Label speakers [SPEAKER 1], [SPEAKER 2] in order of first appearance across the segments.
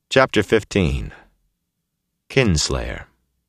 [SPEAKER 1] Chapter 15. Kinslayer.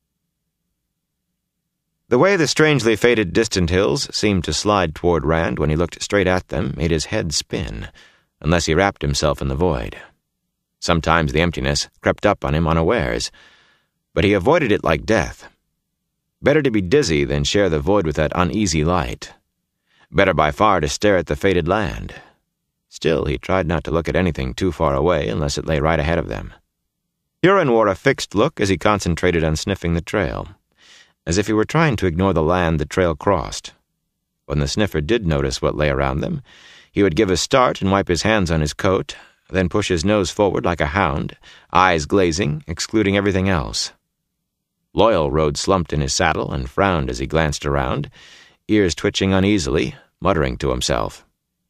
[SPEAKER 1] The way the strangely faded distant hills seemed to slide toward Rand when he looked straight at them made his head spin, unless he wrapped himself in the void. Sometimes the emptiness crept up on him unawares, but he avoided it like death. Better to be dizzy than share the void with that uneasy light. Better by far to stare at the faded land. Still, he tried not to look at anything too far away unless it lay right ahead of them. Huron wore a fixed look as he concentrated on sniffing the trail, as if he were trying to ignore the land the trail crossed. When the sniffer did notice what lay around them, he would give a start and wipe his hands on his coat, then push his nose forward like a hound, eyes glazing, excluding everything else. Loyal rode slumped in his saddle and frowned as he glanced around, ears twitching uneasily, muttering to himself.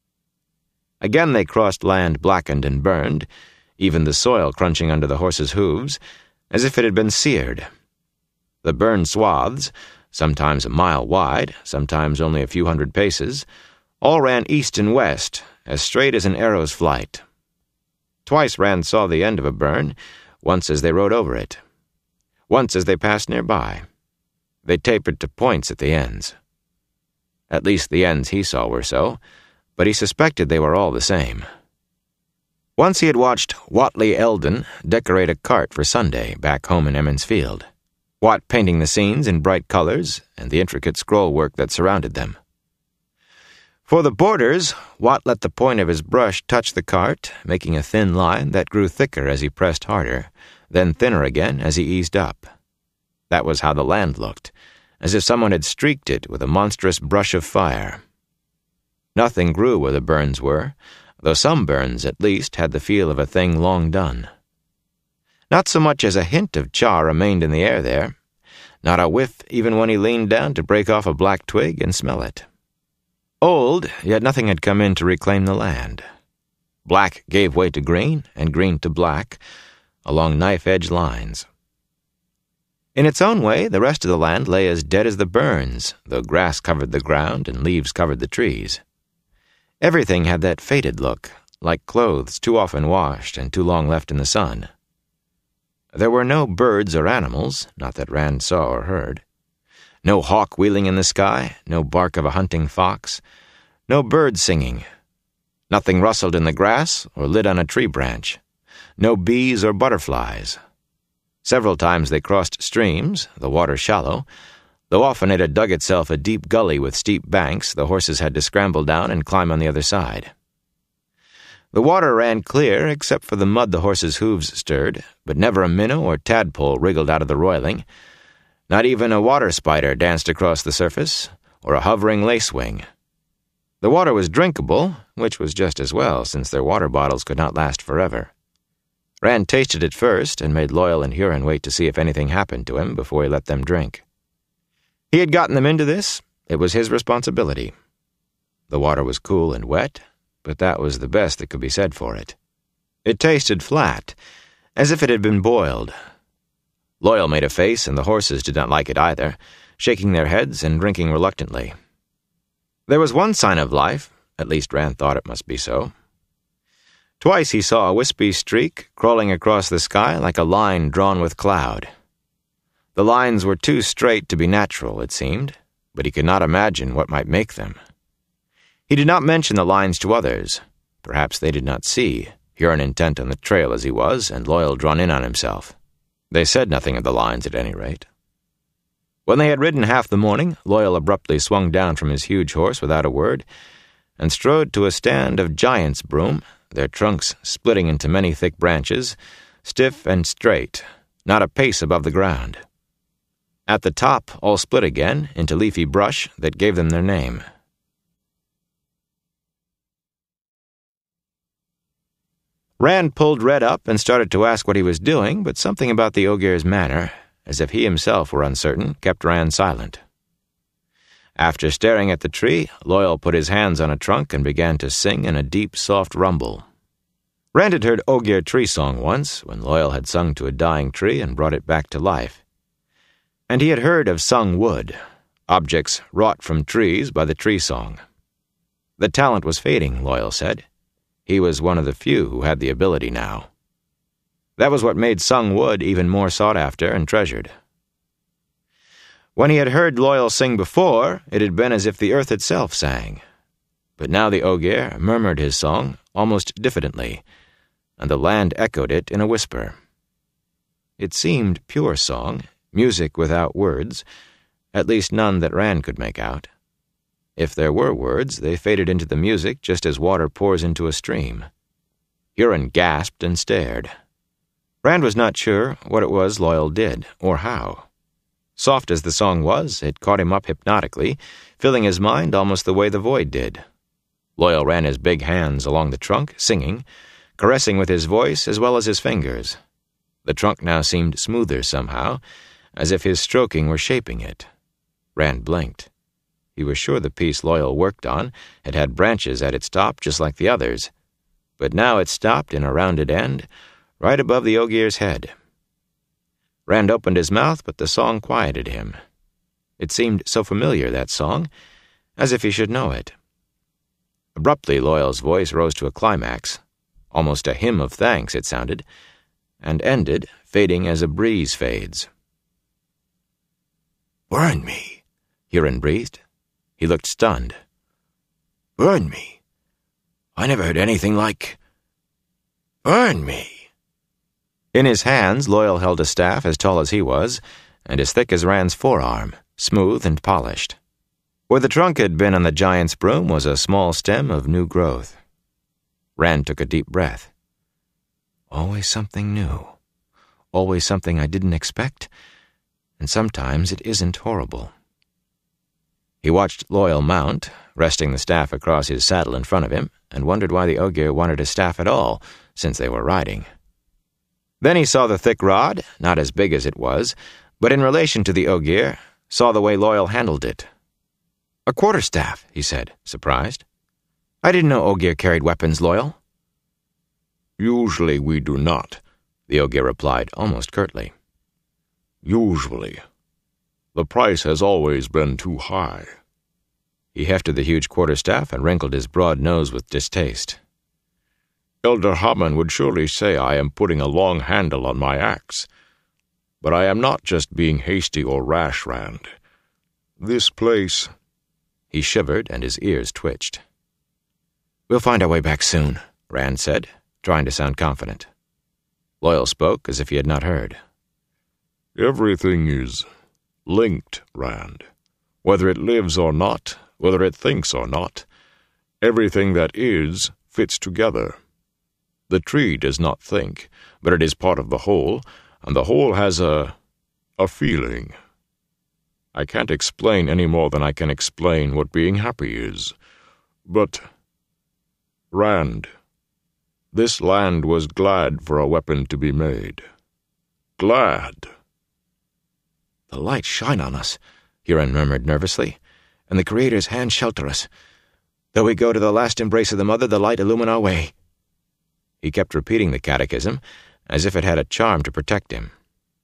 [SPEAKER 1] Again they crossed land blackened and burned, even the soil crunching under the horses' hooves, as if it had been seared. The burned swaths, sometimes a mile wide, sometimes only a few hundred paces, all ran east and west, as straight as an arrow's flight. Twice Rand saw the end of a burn, once as they rode over it, once as they passed nearby. They tapered to points at the ends. At least the ends he saw were so, but he suspected they were all the same. Once he had watched Watley Eldon decorate a cart for Sunday back home in Emmons Field, Watt painting the scenes in bright colors and the intricate scroll work that surrounded them. For the borders, Watt let the point of his brush touch the cart, making a thin line that grew thicker as he pressed harder, then thinner again as he eased up. That was how the land looked, as if someone had streaked it with a monstrous brush of fire. Nothing grew where the burns were, though some burns, at least, had the feel of a thing long done. Not so much as a hint of char remained in the air there, not a whiff even when he leaned down to break off a black twig and smell it. Old, yet nothing had come in to reclaim the land. Black gave way to green, and green to black, along knife-edge lines. In its own way, the rest of the land lay as dead as the burns, though grass covered the ground and leaves covered the trees. Everything had that faded look, like clothes too often washed and too long left in the sun. There were no birds or animals, not that Rand saw or heard. No hawk wheeling in the sky, no bark of a hunting fox, no bird singing. Nothing rustled in the grass or lit on a tree branch. No bees or butterflies. Several times they crossed streams, the water shallow, though often it had dug itself a deep gully with steep banks the horses had to scramble down and climb on the other side. The water ran clear except for the mud the horses' hooves stirred, but never a minnow or tadpole wriggled out of the roiling. Not even a water spider danced across the surface, or a hovering lacewing. The water was drinkable, which was just as well, since their water bottles could not last forever. Rand tasted it first and made Loyal and Huron wait to see if anything happened to him before he let them drink. He had gotten them into this. It was his responsibility. The water was cool and wet, but that was the best that could be said for it. It tasted flat, as if it had been boiled. Loyal made a face, and the horses did not like it either, shaking their heads and drinking reluctantly. There was one sign of life, at least Rand thought it must be so. Twice he saw a wispy streak crawling across the sky like a line drawn with cloud. The lines were too straight to be natural, it seemed, but he could not imagine what might make them. He did not mention the lines to others. Perhaps they did not see, Huron intent on the trail as he was, and Loyal drawn in on himself. They said nothing of the lines at any rate. When they had ridden half the morning, Loyal abruptly swung down from his huge horse without a word, and strode to a stand of giant's broom, their trunks splitting into many thick branches, stiff and straight, not a pace above the ground. At the top, all split again into leafy brush that gave them their name. Rand pulled Red up and started to ask what he was doing, but something about the Ogier's manner, as if he himself were uncertain, kept Rand silent. After staring at the tree, Loyal put his hands on a trunk and began to sing in a deep, soft rumble. Rand had heard Ogier tree song once, when Loyal had sung to a dying tree and brought it back to life. And he had heard of sung wood, objects wrought from trees by the tree song. The talent was fading, Loyal said. He was one of the few who had the ability now. That was what made sung wood even more sought after and treasured. When he had heard Loial sing before, it had been as if the earth itself sang. But now the Ogier murmured his song almost diffidently, and the land echoed it in a whisper. It seemed pure song, music without words, at least none that Rand could make out. If there were words, they faded into the music just as water pours into a stream. Huron gasped and stared. Rand was not sure what it was Loial did, or how. Soft as the song was, it caught him up hypnotically, filling his mind almost the way the void did. Loial ran his big hands along the trunk, singing, caressing with his voice as well as his fingers. The trunk now seemed smoother somehow, as if his stroking were shaping it. Rand blinked. He was sure the piece Loial worked on had had branches at its top just like the others, but now it stopped in a rounded end, right above the Ogier's head. Rand opened his mouth, but the song quieted him. It seemed so familiar, that song, as if he should know it. Abruptly, Loial's voice rose to a climax, almost a hymn of thanks it sounded, and ended, fading as a breeze fades.
[SPEAKER 2] "Burn me,"
[SPEAKER 1] Huron breathed. He looked stunned.
[SPEAKER 2] "Burn me. I never heard anything like... Burn me."
[SPEAKER 1] In his hands, Loial held a staff as tall as he was, and as thick as Rand's forearm, smooth and polished. Where the trunk had been on the giant's broom was a small stem of new growth. Rand took a deep breath. Always something new. Always something I didn't expect, and sometimes it isn't horrible. He watched Loial mount, resting the staff across his saddle in front of him, and wondered why the Ogier wanted a staff at all, since they were riding. Then he saw the thick rod, not as big as it was, but in relation to the Ogier, saw the way Loial handled it. "A quarterstaff," he said, surprised. "I didn't know Ogier carried weapons, Loial."
[SPEAKER 2] "Usually we do not,"
[SPEAKER 1] the Ogier replied, almost curtly.
[SPEAKER 2] "Usually. The price has always been too high."
[SPEAKER 1] He hefted the huge quarterstaff and wrinkled his broad nose with distaste.
[SPEAKER 2] "Elder Hammond would surely say I am putting a long handle on my axe. But I am not just being hasty or rash, Rand. This place—"
[SPEAKER 1] He shivered and his ears twitched. "We'll find our way back soon," Rand said, trying to sound confident. Loial spoke as if he had not heard.
[SPEAKER 2] "Everything is linked, Rand. Whether it lives or not, whether it thinks or not, everything that is fits together. The tree does not think, but it is part of the whole, and the whole has a feeling. I can't explain any more than I can explain what being happy is. But, Rand, this land was glad for a weapon to be made. Glad."
[SPEAKER 1] "The lights shine on us," Huron murmured nervously, "and the Creator's hand shelter us. Though we go to the last embrace of the Mother, the light illumine our way." He kept repeating the catechism, as if it had a charm to protect him.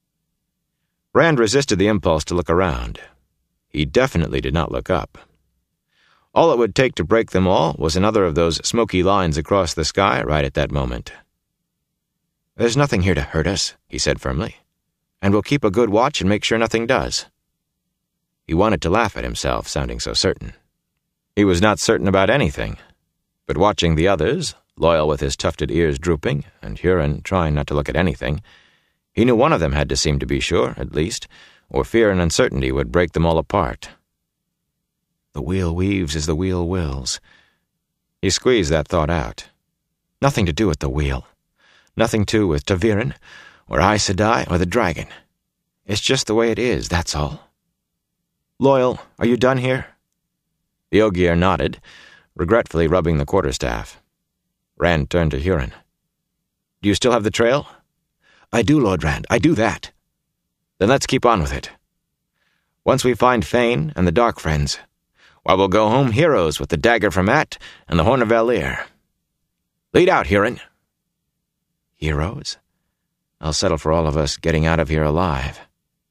[SPEAKER 1] Rand resisted the impulse to look around. He definitely did not look up. All it would take to break them all was another of those smoky lines across the sky right at that moment. "There's nothing here to hurt us," he said firmly, "and we'll keep a good watch and make sure nothing does." He wanted to laugh at himself, sounding so certain. He was not certain about anything, but watching the others, Loial with his tufted ears drooping, and Huron trying not to look at anything, he knew one of them had to seem to be sure, at least, or fear and uncertainty would break them all apart. The wheel weaves as the wheel wills. He squeezed that thought out. Nothing to do with the wheel. Nothing to with ta'veren, or Aes Sedai, or the dragon. It's just the way it is, that's all. "Loial, are you done here?" The Ogier nodded, regretfully rubbing the quarterstaff. Rand turned to Huron. "Do you still have the trail?" "I do, Lord Rand, I do that." "Then let's keep on with it. Once we find Fain and the Dark Friends, why, we'll go home heroes with the dagger from At and the horn of Valir. Lead out, Huron." "Heroes? I'll settle for all of us getting out of here alive."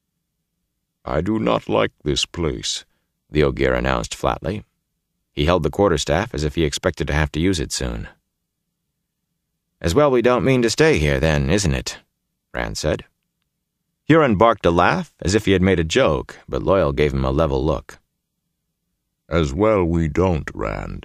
[SPEAKER 2] "I do not like this place,"
[SPEAKER 1] the Ogier announced flatly. He held the quarterstaff as if he expected to have to use it soon. "As well we don't mean to stay here, then, isn't it?" Rand said. Huron barked a laugh as if he had made a joke, but Loyal gave him a level look.
[SPEAKER 2] As well we don't, Rand.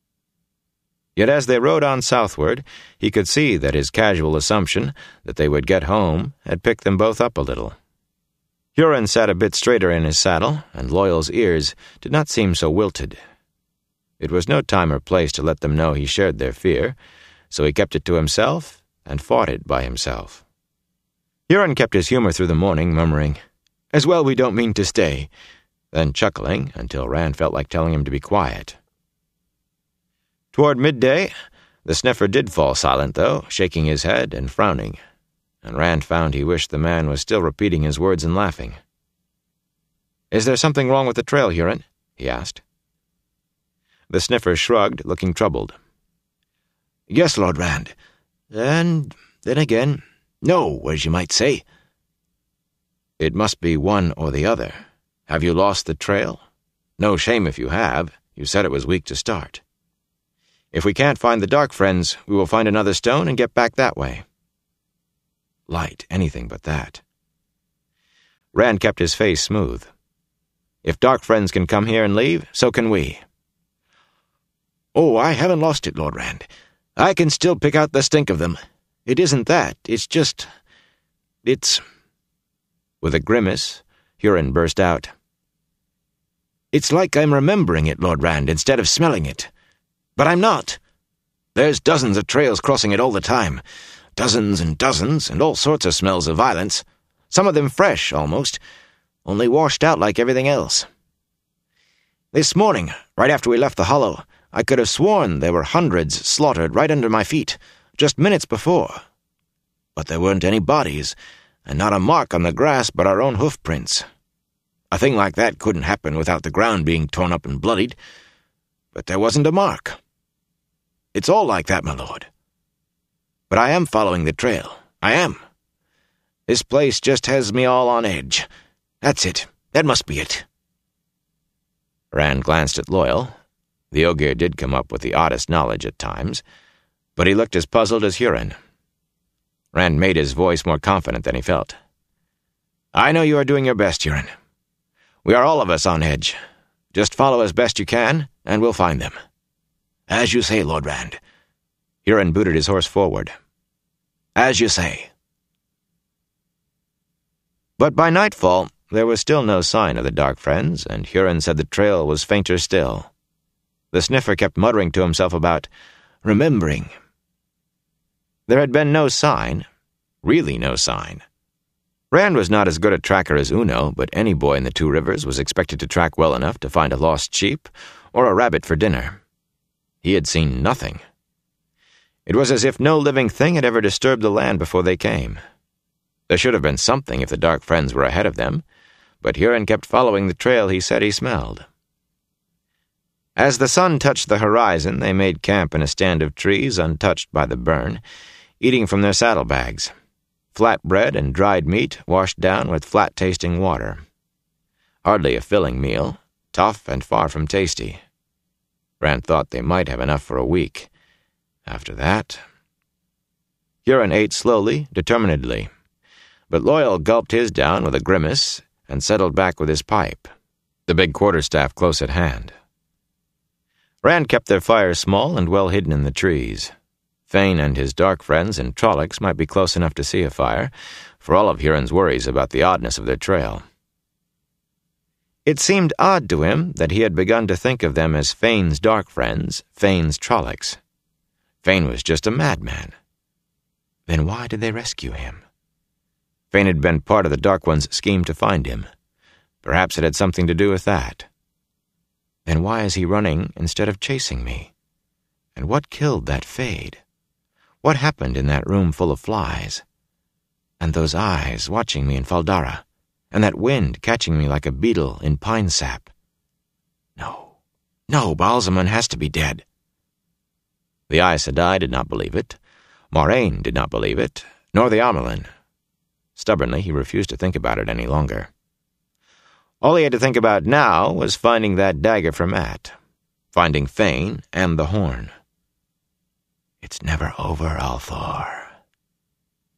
[SPEAKER 1] Yet as they rode on southward, he could see that his casual assumption that they would get home had picked them both up a little. Huron sat a bit straighter in his saddle, and Loyal's ears did not seem so wilted. It was no time or place to let them know he shared their fear, so he kept it to himself and fought it by himself. Huron kept his humor through the morning, murmuring, "As well we don't mean to stay," then chuckling until Rand felt like telling him to be quiet. Toward midday, the sniffer did fall silent, though, shaking his head and frowning, and Rand found he wished the man was still repeating his words and laughing. "Is there something wrong with the trail, Huron?" he asked. The sniffer shrugged, looking troubled. "Yes, Lord Rand. And then again, no, as you might say." "It must be one or the other. Have you lost the trail? No shame if you have. You said it was weak to start. If we can't find the Dark Friends, we will find another stone and get back that way." Light, anything but that. Rand kept his face smooth. "If Dark Friends can come here and leave, so can we." "Oh, I haven't lost it, Lord Rand. I can still pick out the stink of them. It isn't that. It's just... it's..." With a grimace, Huron burst out, "It's like I'm remembering it, Lord Rand, instead of smelling it. But I'm not. There's dozens of trails crossing it all the time. Dozens, and all sorts of smells of violence. Some of them fresh, almost, only washed out like everything else. This morning, right after we left the hollow, I could have sworn there were hundreds slaughtered right under my feet, just minutes before. But there weren't any bodies, and not a mark on the grass but our own hoof prints. A thing like that couldn't happen without the ground being torn up and bloodied. But there wasn't a mark. It's all like that, my lord. But I am following the trail. I am. This place just has me all on edge. That's it. That must be it." Rand glanced at Loyal. The Ogier did come up with the oddest knowledge at times, but he looked as puzzled as Huron. Rand made his voice more confident than he felt. "I know you are doing your best, Huron. We are all of us on edge. Just follow as best you can, and we'll find them." "As you say, Lord Rand." Huron booted his horse forward. "As you say." But by nightfall, there was still no sign of the Dark Friends, and Huron said the trail was fainter still. The sniffer kept muttering to himself about remembering. There had been no sign, really no sign. Rand was not as good a tracker as Uno, but any boy in the Two Rivers was expected to track well enough to find a lost sheep or a rabbit for dinner. He had seen nothing. It was as if no living thing had ever disturbed the land before they came. There should have been something if the Dark Friends were ahead of them, but Huron kept following the trail he said he smelled. As the sun touched the horizon, they made camp in a stand of trees untouched by the burn, eating from their saddlebags. Flat bread and dried meat washed down with flat-tasting water. Hardly a filling meal, tough and far from tasty. Rand thought they might have enough for a week. After that... Huron ate slowly, determinedly, but Loyal gulped his down with a grimace and settled back with his pipe, the big quarterstaff close at hand. Rand kept their fire small and well hidden in the trees. Fane and his Dark Friends and Trollocs might be close enough to see a fire, for all of Huron's worries about the oddness of their trail. It seemed odd to him that he had begun to think of them as Fane's Dark Friends, Fane's Trollocs. Fane was just a madman. Then why did they rescue him? Fane had been part of the Dark One's scheme to find him. Perhaps it had something to do with that. Then why is he running instead of chasing me? And what killed that Fade? What happened in that room full of flies? And those eyes watching me in Faldara? And that wind catching me like a beetle in pine sap? No, Baalzamon has to be dead. The Aes Sedai did not believe it. Moraine did not believe it, nor the Amyrlin. Stubbornly, he refused to think about it any longer. All he had to think about now was finding that dagger for Mat, finding Fane and the horn. It's never over, Althor.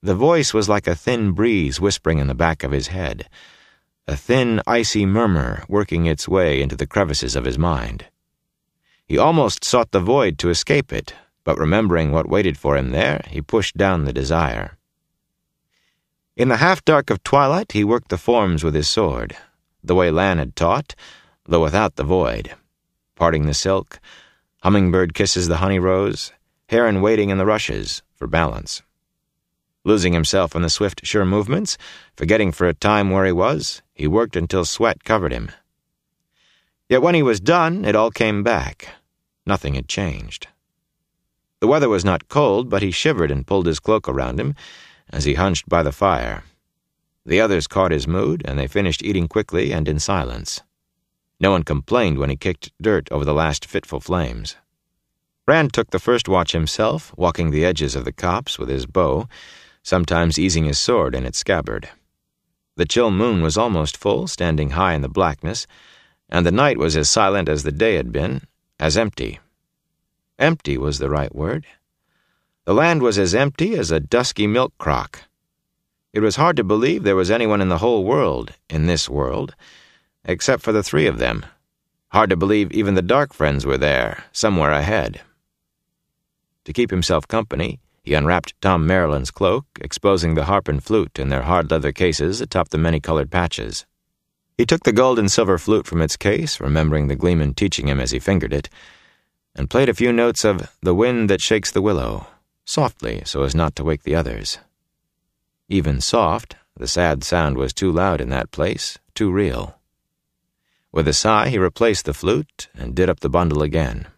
[SPEAKER 1] The voice was like a thin breeze whispering in the back of his head, a thin, icy murmur working its way into the crevices of his mind. He almost sought the void to escape it, but remembering what waited for him there, he pushed down the desire. In the half-dark of twilight, he worked the forms with his sword, the way Lan had taught, though without the void. Parting the silk, hummingbird kisses the honey rose, heron waiting in the rushes for balance. Losing himself in the swift, sure movements, forgetting for a time where he was, he worked until sweat covered him. Yet when he was done, it all came back. Nothing had changed. The weather was not cold, but he shivered and pulled his cloak around him as he hunched by the fire. The others caught his mood, and they finished eating quickly and in silence. No one complained when he kicked dirt over the last fitful flames. Rand took the first watch himself, walking the edges of the copse with his bow, sometimes easing his sword in its scabbard. The chill moon was almost full, standing high in the blackness, and the night was as silent as the day had been, as empty. Empty was the right word. The land was as empty as a dusky milk crock. It was hard to believe there was anyone in the whole world, in this world, except for the three of them. Hard to believe even the dark friends were there, somewhere ahead. To keep himself company, he unwrapped Tom Maryland's cloak, exposing the harp and flute in their hard leather cases atop the many-colored patches. He took the gold and silver flute from its case, remembering the gleeman teaching him as he fingered it, and played a few notes of The Wind That Shakes the Willow, softly so as not to wake the others. Even soft, the sad sound was too loud in that place, too real. With a sigh, he replaced the flute and did up the bundle again.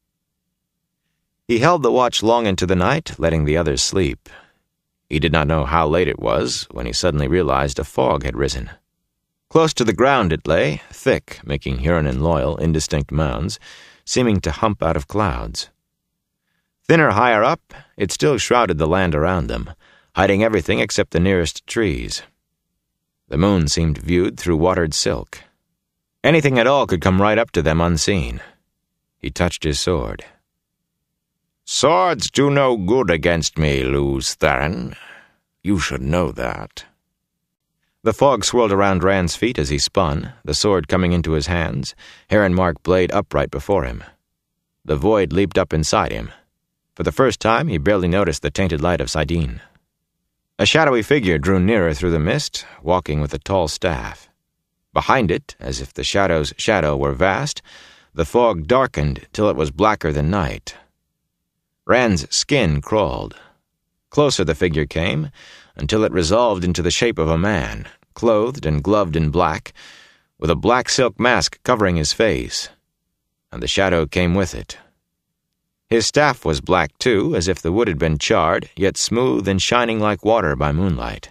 [SPEAKER 1] He held the watch long into the night, letting the others sleep. He did not know how late it was when he suddenly realized a fog had risen. Close to the ground it lay, thick, making Huron and Loyal indistinct mounds, seeming to hump out of clouds. Thinner higher up, it still shrouded the land around them, hiding everything except the nearest trees. The moon seemed viewed through watered silk. Anything at all could come right up to them unseen. He touched his sword. "Swords do no good against me, Lews Therin. You should know that." The fog swirled around Rand's feet as he spun, the sword coming into his hands, heron mark blade upright before him. The void leaped up inside him. For the first time, he barely noticed the tainted light of saidin. A shadowy figure drew nearer through the mist, walking with a tall staff. Behind it, as if the shadow's shadow were vast, the fog darkened till it was blacker than night. Rand's skin crawled. Closer the figure came, until it resolved into the shape of a man, clothed and gloved in black, with a black silk mask covering his face, and the shadow came with it. His staff was black, too, as if the wood had been charred, yet smooth and shining like water by moonlight.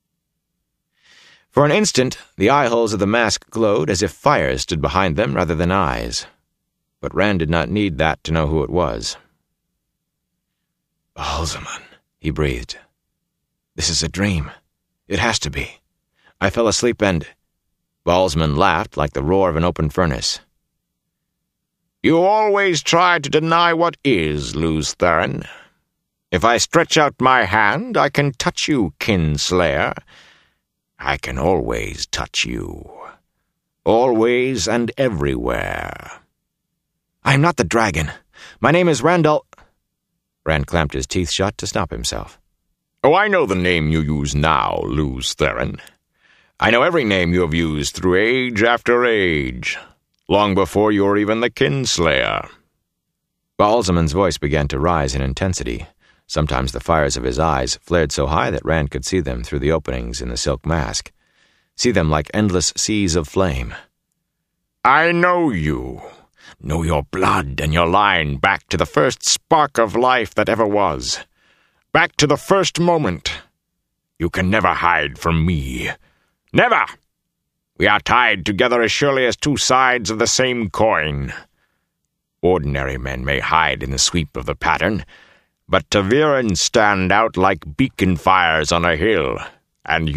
[SPEAKER 1] For an instant, the eye-holes of the mask glowed as if fire stood behind them rather than eyes. But Rand did not need that to know who it was. "Ba'alzamon," he breathed. "This is a dream. It has to be. I fell asleep and—" Ba'alzamon laughed like the roar of an open furnace. "You always try to deny what is, Lews Therin. If I stretch out my hand, I can touch you, Kinslayer. I can always touch you. Always and everywhere." "I am not the dragon. My name is Randall—" Rand clamped his teeth shut to stop himself. "Oh, I know the name you use now, Lews Therin. I know every name you have used through age after age, long before you were even the Kinslayer." Ba'alzamon's voice began to rise in intensity. Sometimes the fires of his eyes flared so high that Rand could see them through the openings in the silk mask, see them like endless seas of flame. "I know you. Know your blood and your line back to the first spark of life that ever was. Back to the first moment. You can never hide from me. Never! We are tied together as surely as two sides of the same coin. Ordinary men may hide in the sweep of the pattern, but ta'veren stand out like beacon fires on a hill, and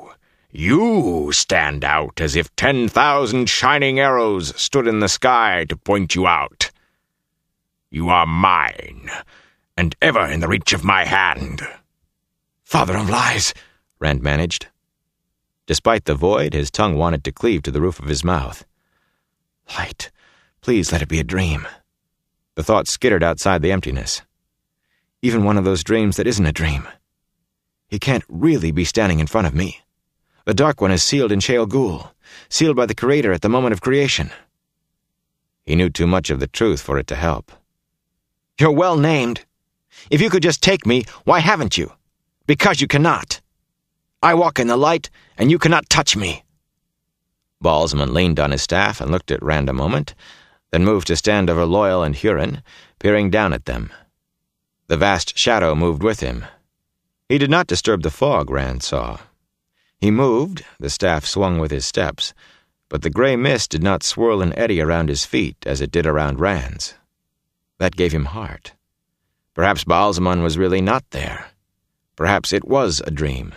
[SPEAKER 1] you stand out as if 10,000 shining arrows stood in the sky to point you out. You are mine, and ever in the reach of my hand. "Father of lies," Rand managed. Despite the void, his tongue wanted to cleave to the roof of his mouth. "Light, please let it be a dream." The thought skittered outside the emptiness. Even one of those dreams that isn't a dream. He can't really be standing in front of me. The Dark One is sealed in Sheol Ghul, sealed by the Creator at the moment of creation. He knew too much of the truth for it to help. "You're well named. If you could just take me, why haven't you? Because you cannot. I walk in the light, and you cannot touch me." Baalzamon leaned on his staff and looked at Rand a moment, then moved to stand over Loial and Hurin, peering down at them. The vast shadow moved with him. He did not disturb the fog, Rand saw. He moved, the staff swung with his steps, but the gray mist did not swirl and eddy around his feet as it did around Rand's. That gave him heart. Perhaps Baalzamon was really not there. Perhaps it was a dream.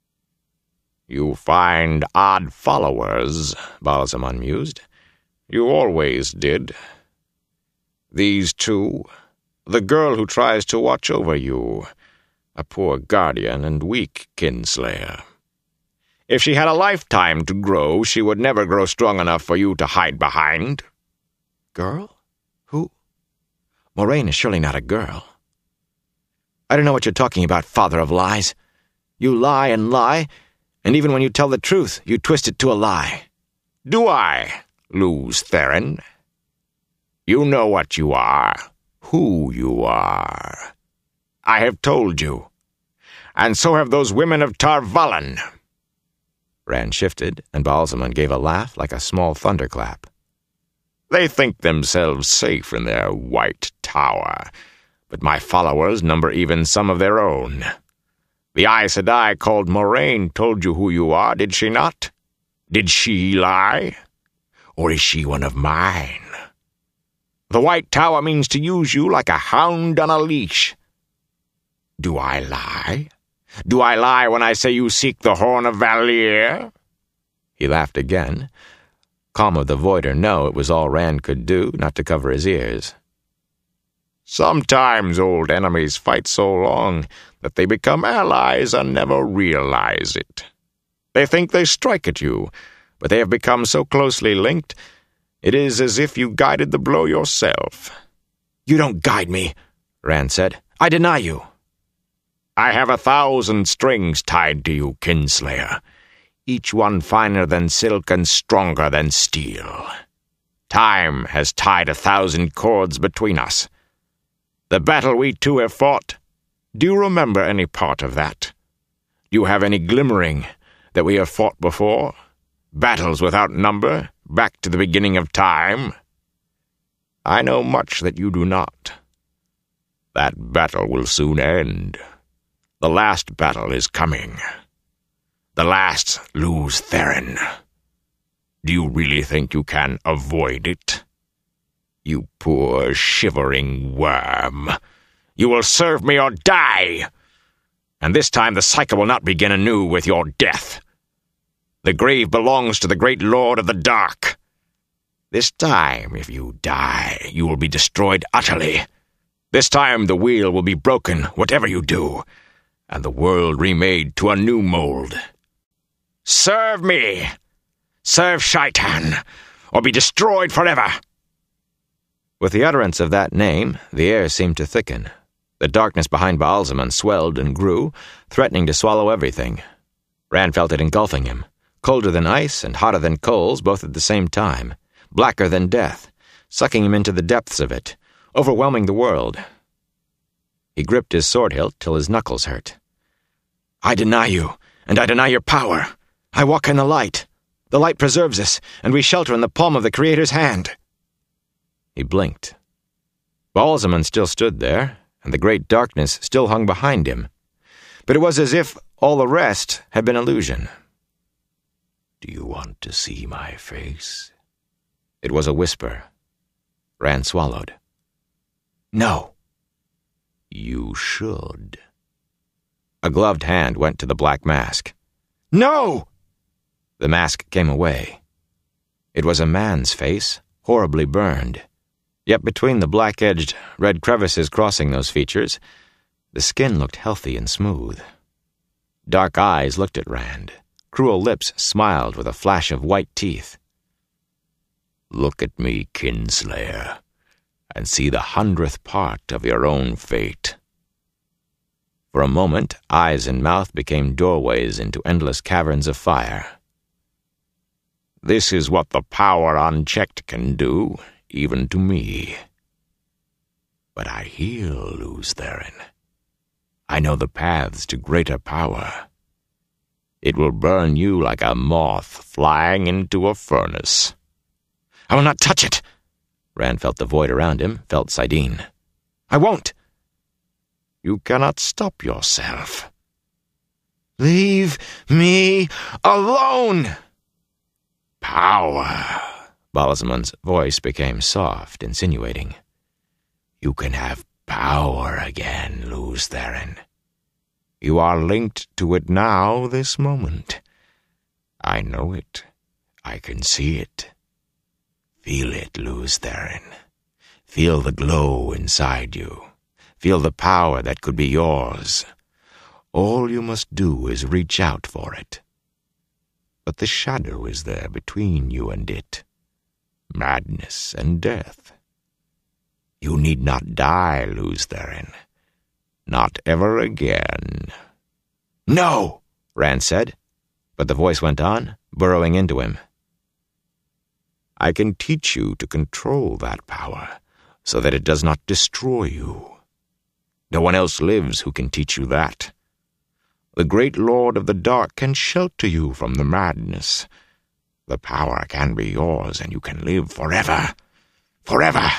[SPEAKER 2] "You find odd followers," Baalzamon mused. "You always did. These two, the girl who tries to watch over you, a poor guardian and weak kinslayer. If she had a lifetime to grow, she would never grow strong enough for you to hide behind."
[SPEAKER 1] "Girl? Who? Moraine is surely not a girl." "I don't know what you're talking about, Father of Lies. You lie and lie, and even when you tell the truth, you twist it to a lie."
[SPEAKER 2] "Do I, Lews Therin? You know what you are, who you are. I have told you, and so have those women of Tar Valon."
[SPEAKER 1] Rand shifted, and Baalzamon gave a laugh like a small thunderclap.
[SPEAKER 2] "They think themselves safe in their white tower, but my followers number even some of their own. The Aes Sedai called Moraine told you who you are, did she not? Did she lie? Or is she one of mine? The White Tower means to use you like a hound on a leash. Do I lie? Do I lie when I say you seek the Horn of Valere?"
[SPEAKER 1] He laughed again. Calm of the void or no, it was all Rand could do not to cover his ears.
[SPEAKER 2] "Sometimes old enemies fight so long that they become allies and never realize it. They think they strike at you, but they have become so closely linked, it is as if you guided the blow yourself."
[SPEAKER 1] "You don't guide me," Rand said. "I deny you."
[SPEAKER 2] "I have 1,000 strings tied to you, kinslayer, each one finer than silk and stronger than steel. Time has tied 1,000 cords between us. The battle we two have fought, do you remember any part of that? Do you have any glimmering that we have fought before? Battles without number, back to the beginning of time? I know much that you do not. That battle will soon end. The last battle is coming. The last Lews Therin. Do you really think you can avoid it? You poor, shivering worm. You will serve me or die. And this time the cycle will not begin anew with your death. The grave belongs to the great Lord of the Dark. This time, if you die, you will be destroyed utterly. This time the wheel will be broken, whatever you do, and the world remade to a new mold. Serve me! Serve Shaitan, or be destroyed forever!"
[SPEAKER 1] With the utterance of that name, the air seemed to thicken. The darkness behind Baalzamon swelled and grew, threatening to swallow everything. Rand felt it engulfing him, colder than ice and hotter than coals both at the same time, blacker than death, sucking him into the depths of it, overwhelming the world. He gripped his sword hilt till his knuckles hurt. "I deny you, and I deny your power. I walk in the light. The light preserves us, and we shelter in the palm of the Creator's hand." He blinked. Baalzamon still stood there, and the great darkness still hung behind him. But it was as if all the rest had been illusion.
[SPEAKER 2] "Do you want to see my face?"
[SPEAKER 1] It was a whisper. Rand swallowed. "No."
[SPEAKER 2] "You should."
[SPEAKER 1] A gloved hand went to the black mask. "No!" The mask came away. It was a man's face, horribly burned. Yet between the black-edged red crevices crossing those features, the skin looked healthy and smooth. Dark eyes looked at Rand. Cruel lips smiled with a flash of white teeth.
[SPEAKER 2] "Look at me, Kinslayer, and see the 100th part of your own fate."
[SPEAKER 1] For a moment, eyes and mouth became doorways into endless caverns of fire.
[SPEAKER 2] "This is what the power unchecked can do, even to me. But I heal, Lews Therin. I know the paths to greater power. It will burn you like a moth flying into a furnace."
[SPEAKER 1] "I will not touch it!" Rand felt the void around him, felt Saidin. "I won't!"
[SPEAKER 2] "You cannot stop yourself."
[SPEAKER 1] "Leave me alone!"
[SPEAKER 2] "Power!"
[SPEAKER 1] Ba'alzamon's voice became soft, insinuating.
[SPEAKER 2] "You can have power again, Lews Therin. You are linked to it now, this moment. I know it. I can see it. Feel it, Lews Therin. Feel the glow inside you. Feel the power that could be yours. All you must do is reach out for it. But the shadow is there between you and it. Madness and death. You need not die, Lews Therin. Not ever again."
[SPEAKER 1] "No," Rand said, but the voice went on, burrowing into him.
[SPEAKER 2] "I can teach you to control that power, so that it does not destroy you. No one else lives who can teach you that. The great Lord of the Dark can shelter you from the madness. The power can be yours, and you can live forever. Forever!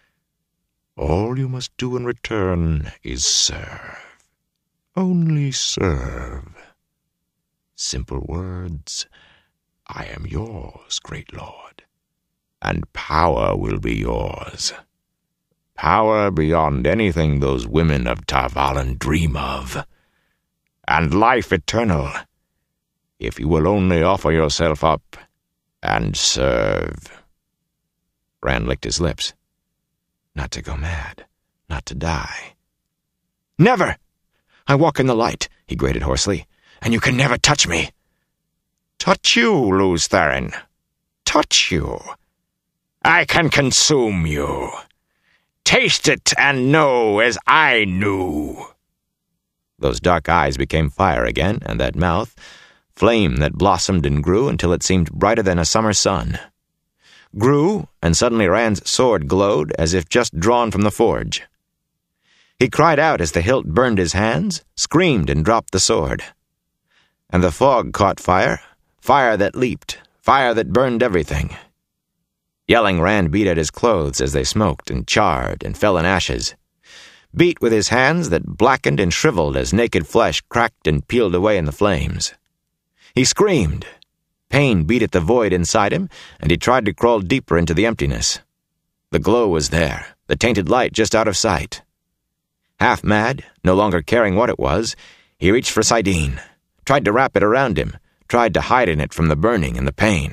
[SPEAKER 2] All you must do in return is serve. Only serve. Simple words. I am yours, great Lord. And power will be yours. Power beyond anything those women of Tar Valon dream of. And life eternal, if you will only offer yourself up and serve."
[SPEAKER 1] Rand licked his lips. Not to go mad, not to die. "Never! I walk in the light," he grated hoarsely, "and you can never touch me."
[SPEAKER 2] "Touch you, Lews Therin. Touch you. I can consume you. Taste it and know as I knew."
[SPEAKER 1] Those dark eyes became fire again, and that mouth, flame that blossomed and grew until it seemed brighter than a summer sun. Grew, and suddenly Rand's sword glowed as if just drawn from the forge. He cried out as the hilt burned his hands, screamed and dropped the sword. And the fog caught fire, fire that leaped, fire that burned everything. Yelling, Rand beat at his clothes as they smoked and charred and fell in ashes. Beat with his hands that blackened and shriveled as naked flesh cracked and peeled away in the flames. He screamed. Pain beat at the void inside him, and he tried to crawl deeper into the emptiness. The glow was there, the tainted light just out of sight. Half mad, no longer caring what it was, he reached for Saidin, tried to wrap it around him, tried to hide in it from the burning and the pain.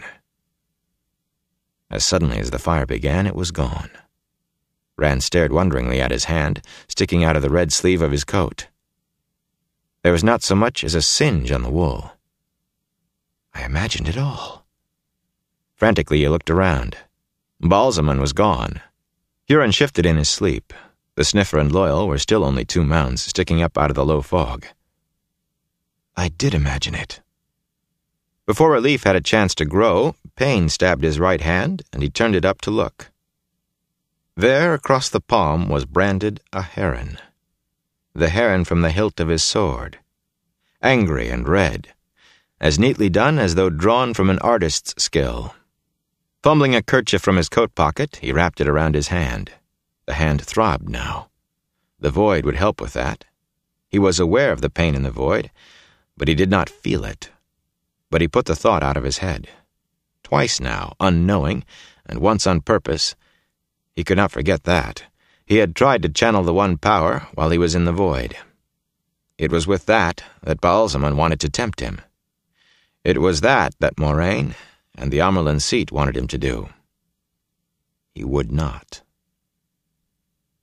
[SPEAKER 1] As suddenly as the fire began, it was gone. Rand stared wonderingly at his hand, sticking out of the red sleeve of his coat. There was not so much as a singe on the wool. I imagined it all. Frantically, he looked around. Ba'alzamon was gone. Huron shifted in his sleep. The sniffer and Loyal were still only two mounds sticking up out of the low fog. I did imagine it. Before relief had a chance to grow, pain stabbed his right hand, and he turned it up to look. There, across the palm, was branded a heron. The heron from the hilt of his sword. Angry and red. As neatly done as though drawn from an artist's skill. Fumbling a kerchief from his coat pocket, he wrapped it around his hand. The hand throbbed now. The void would help with that. He was aware of the pain in the void, but he did not feel it. But he put the thought out of his head. Twice now, unknowing, and once on purpose. He could not forget that. He had tried to channel the one power while he was in the void. It was with that Ba'alzamon wanted to tempt him. It was that Moraine and the Amyrlin seat wanted him to do. He would not.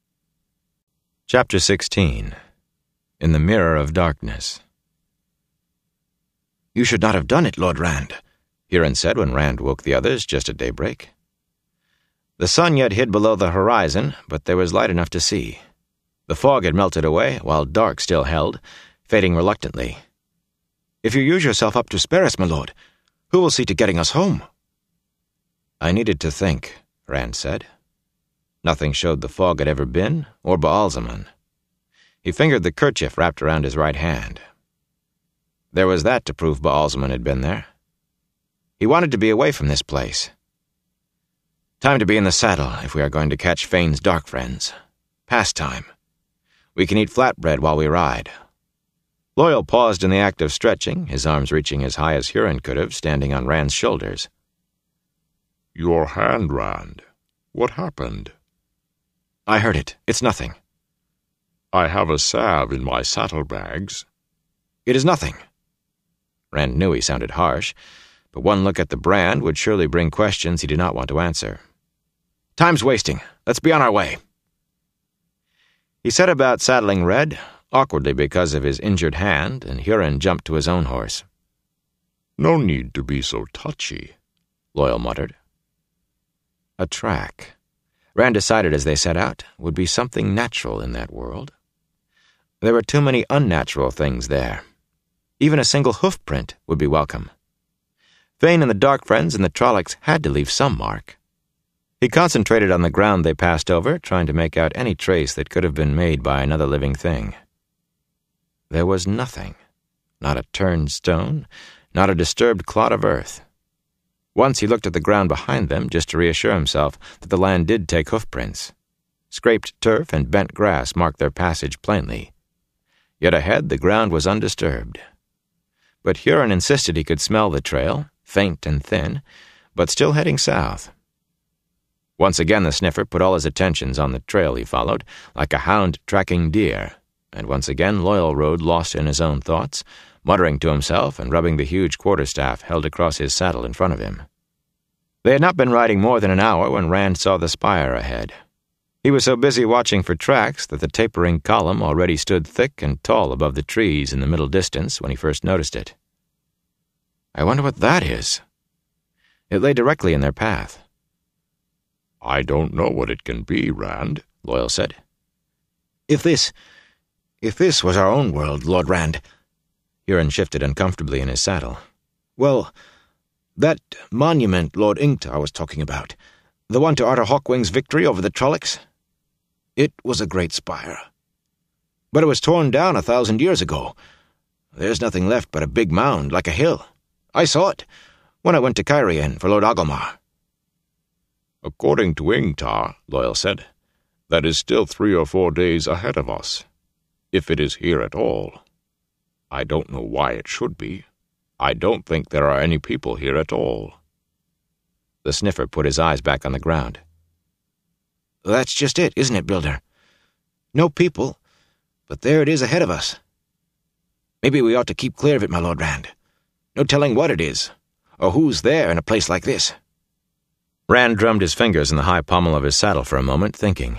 [SPEAKER 1] Chapter 16. In the Mirror of Darkness. "You should not have done it, Lord Rand," Huron said when Rand woke the others just at daybreak. The sun yet hid below the horizon, but there was light enough to see. The fog had melted away, while dark still held, fading reluctantly. "If you use yourself up to spare us, my lord, who will see to getting us home?" "I needed to think," Rand said. Nothing showed the fog had ever been, or Baalzamon. He fingered the kerchief wrapped around his right hand. There was that to prove Baalzamon had been there. He wanted to be away from this place. Time to be in the saddle if we are going to catch Fane's dark friends. Pastime. We can eat flatbread while we ride. Loyal paused in the act of stretching, his arms reaching as high as Huron could have, standing on Rand's shoulders.
[SPEAKER 2] "Your hand, Rand. What happened?"
[SPEAKER 1] "I heard it. It's nothing."
[SPEAKER 2] "I have a salve in my saddlebags."
[SPEAKER 1] "It is nothing." Rand knew he sounded harsh, but one look at the brand would surely bring questions he did not want to answer. "Time's wasting. Let's be on our way." He set about saddling Red, awkwardly because of his injured hand, and Huron jumped to his own horse.
[SPEAKER 2] "No need to be so touchy,"
[SPEAKER 1] Loyal muttered. A track, Rand decided as they set out, would be something natural in that world. There were too many unnatural things there. Even a single hoofprint would be welcome. Fane and the Dark Friends and the Trollocs had to leave some mark. He concentrated on the ground they passed over, trying to make out any trace that could have been made by another living thing. There was nothing. Not a turned stone, not a disturbed clod of earth. Once he looked at the ground behind them just to reassure himself that the land did take hoofprints. Scraped turf and bent grass marked their passage plainly. Yet ahead the ground was undisturbed. But Huron insisted he could smell the trail, faint and thin, but still heading south. Once again the sniffer put all his attentions on the trail he followed, like a hound tracking deer, and once again Loyal rode lost in his own thoughts, muttering to himself and rubbing the huge quarterstaff held across his saddle in front of him. They had not been riding more than an hour when Rand saw the spire ahead. He was so busy watching for tracks that the tapering column already stood thick and tall above the trees in the middle distance when he first noticed it. "I wonder what that is." It lay directly in their path.
[SPEAKER 2] "I don't know what it can be, Rand,"
[SPEAKER 1] Loyal said. If this was our own world, Lord Rand," Huron shifted uncomfortably in his saddle. "Well, that monument Lord Ingtar was talking about, the one to Arthur Hawkwing's victory over the Trollocs, it was a great spire. But it was torn down 1,000 years ago. There's nothing left but a big mound, like a hill. I saw it when I went to Cairhien for Lord Agelmar."
[SPEAKER 2] "According to Ingtar," Loyal said, "that is still 3 or 4 days ahead of us, if it is here at all. I don't know why it should be. I don't think there are any people here at all."
[SPEAKER 1] The sniffer put his eyes back on the ground. "That's just it, isn't it, Builder? No people, but there it is ahead of us. Maybe we ought to keep clear of it, my Lord Rand. No telling what it is, or who's there in a place like this." Rand drummed his fingers in the high pommel of his saddle for a moment, thinking.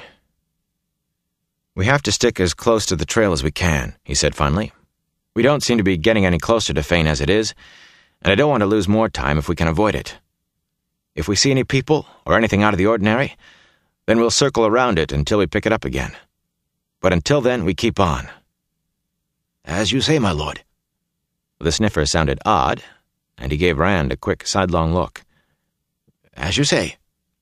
[SPEAKER 1] "We have to stick as close to the trail as we can," he said finally. "We don't seem to be getting any closer to Fane as it is, and I don't want to lose more time if we can avoid it. If we see any people, or anything out of the ordinary, then we'll circle around it until we pick it up again. But until then, we keep on." "As you say, my lord." The sniffer sounded odd, and he gave Rand a quick sidelong look. "As you say."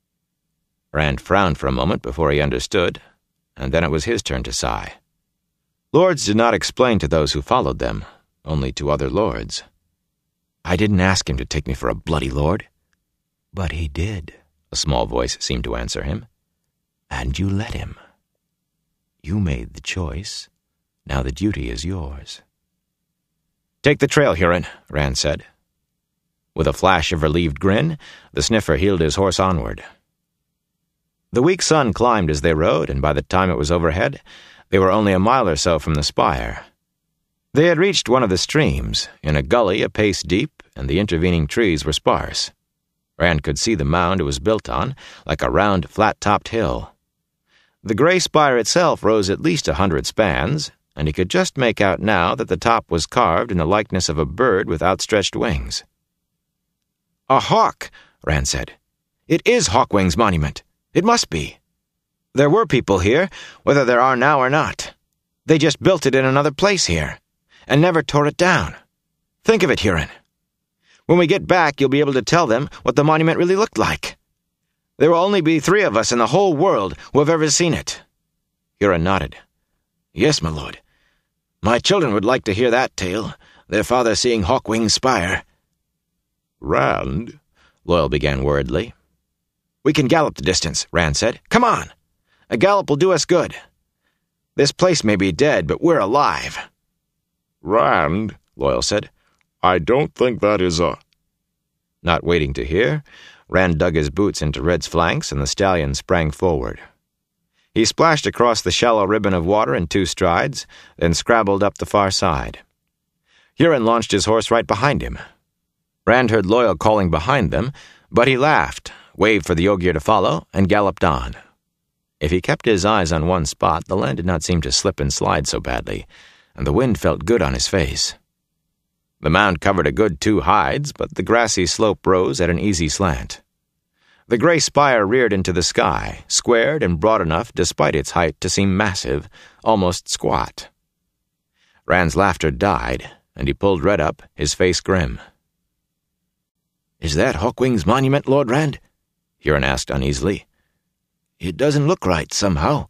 [SPEAKER 1] Rand frowned for a moment before he understood, and then it was his turn to sigh. Lords did not explain to those who followed them, only to other lords. "I didn't ask him to take me for a bloody lord." "But he did," a small voice seemed to answer him. "And you let him. You made the choice. Now the duty is yours." "Take the trail, Huron," Rand said. With a flash of relieved grin, the sniffer heeled his horse onward. The weak sun climbed as they rode, and by the time it was overhead, they were only a mile or so from the spire. They had reached one of the streams, in a gully a pace deep, and the intervening trees were sparse. Rand could see the mound it was built on, like a round, flat-topped hill. The gray spire itself rose at least 100 spans, and he could just make out now that the top was carved in the likeness of a bird with outstretched wings. "A hawk," Rand said. "It is Hawkwing's monument. It must be. There were people here, whether there are now or not. They just built it in another place here, and never tore it down. Think of it, Huron. When we get back, you'll be able to tell them what the monument really looked like. There will only be 3 of us in the whole world who have ever seen it." Huron nodded. "Yes, my lord. My children would like to hear that tale, their father seeing Hawkwing's spire."
[SPEAKER 2] "Rand,"
[SPEAKER 1] Loyal began worriedly. "We can gallop the distance," Rand said. "Come on. A gallop will do us good. This place may be dead, but we're alive."
[SPEAKER 2] "Rand," Loyal said, "I don't think that is a—"
[SPEAKER 1] Not waiting to hear, Rand dug his boots into Red's flanks, and the stallion sprang forward. He splashed across the shallow ribbon of water in 2 strides, then scrabbled up the far side. Huron launched his horse right behind him. Rand heard Loyal calling behind them, but he laughed, waved for the Ogier to follow, and galloped on. If he kept his eyes on one spot, the land did not seem to slip and slide so badly, and the wind felt good on his face. The mound covered a good 2 hides, but the grassy slope rose at an easy slant. The gray spire reared into the sky, squared and broad enough despite its height to seem massive, almost squat. Rand's laughter died, and he pulled Red up, his face grim. "Is that Hawkwing's monument, Lord Rand?" Huron asked uneasily. "It doesn't look right, somehow."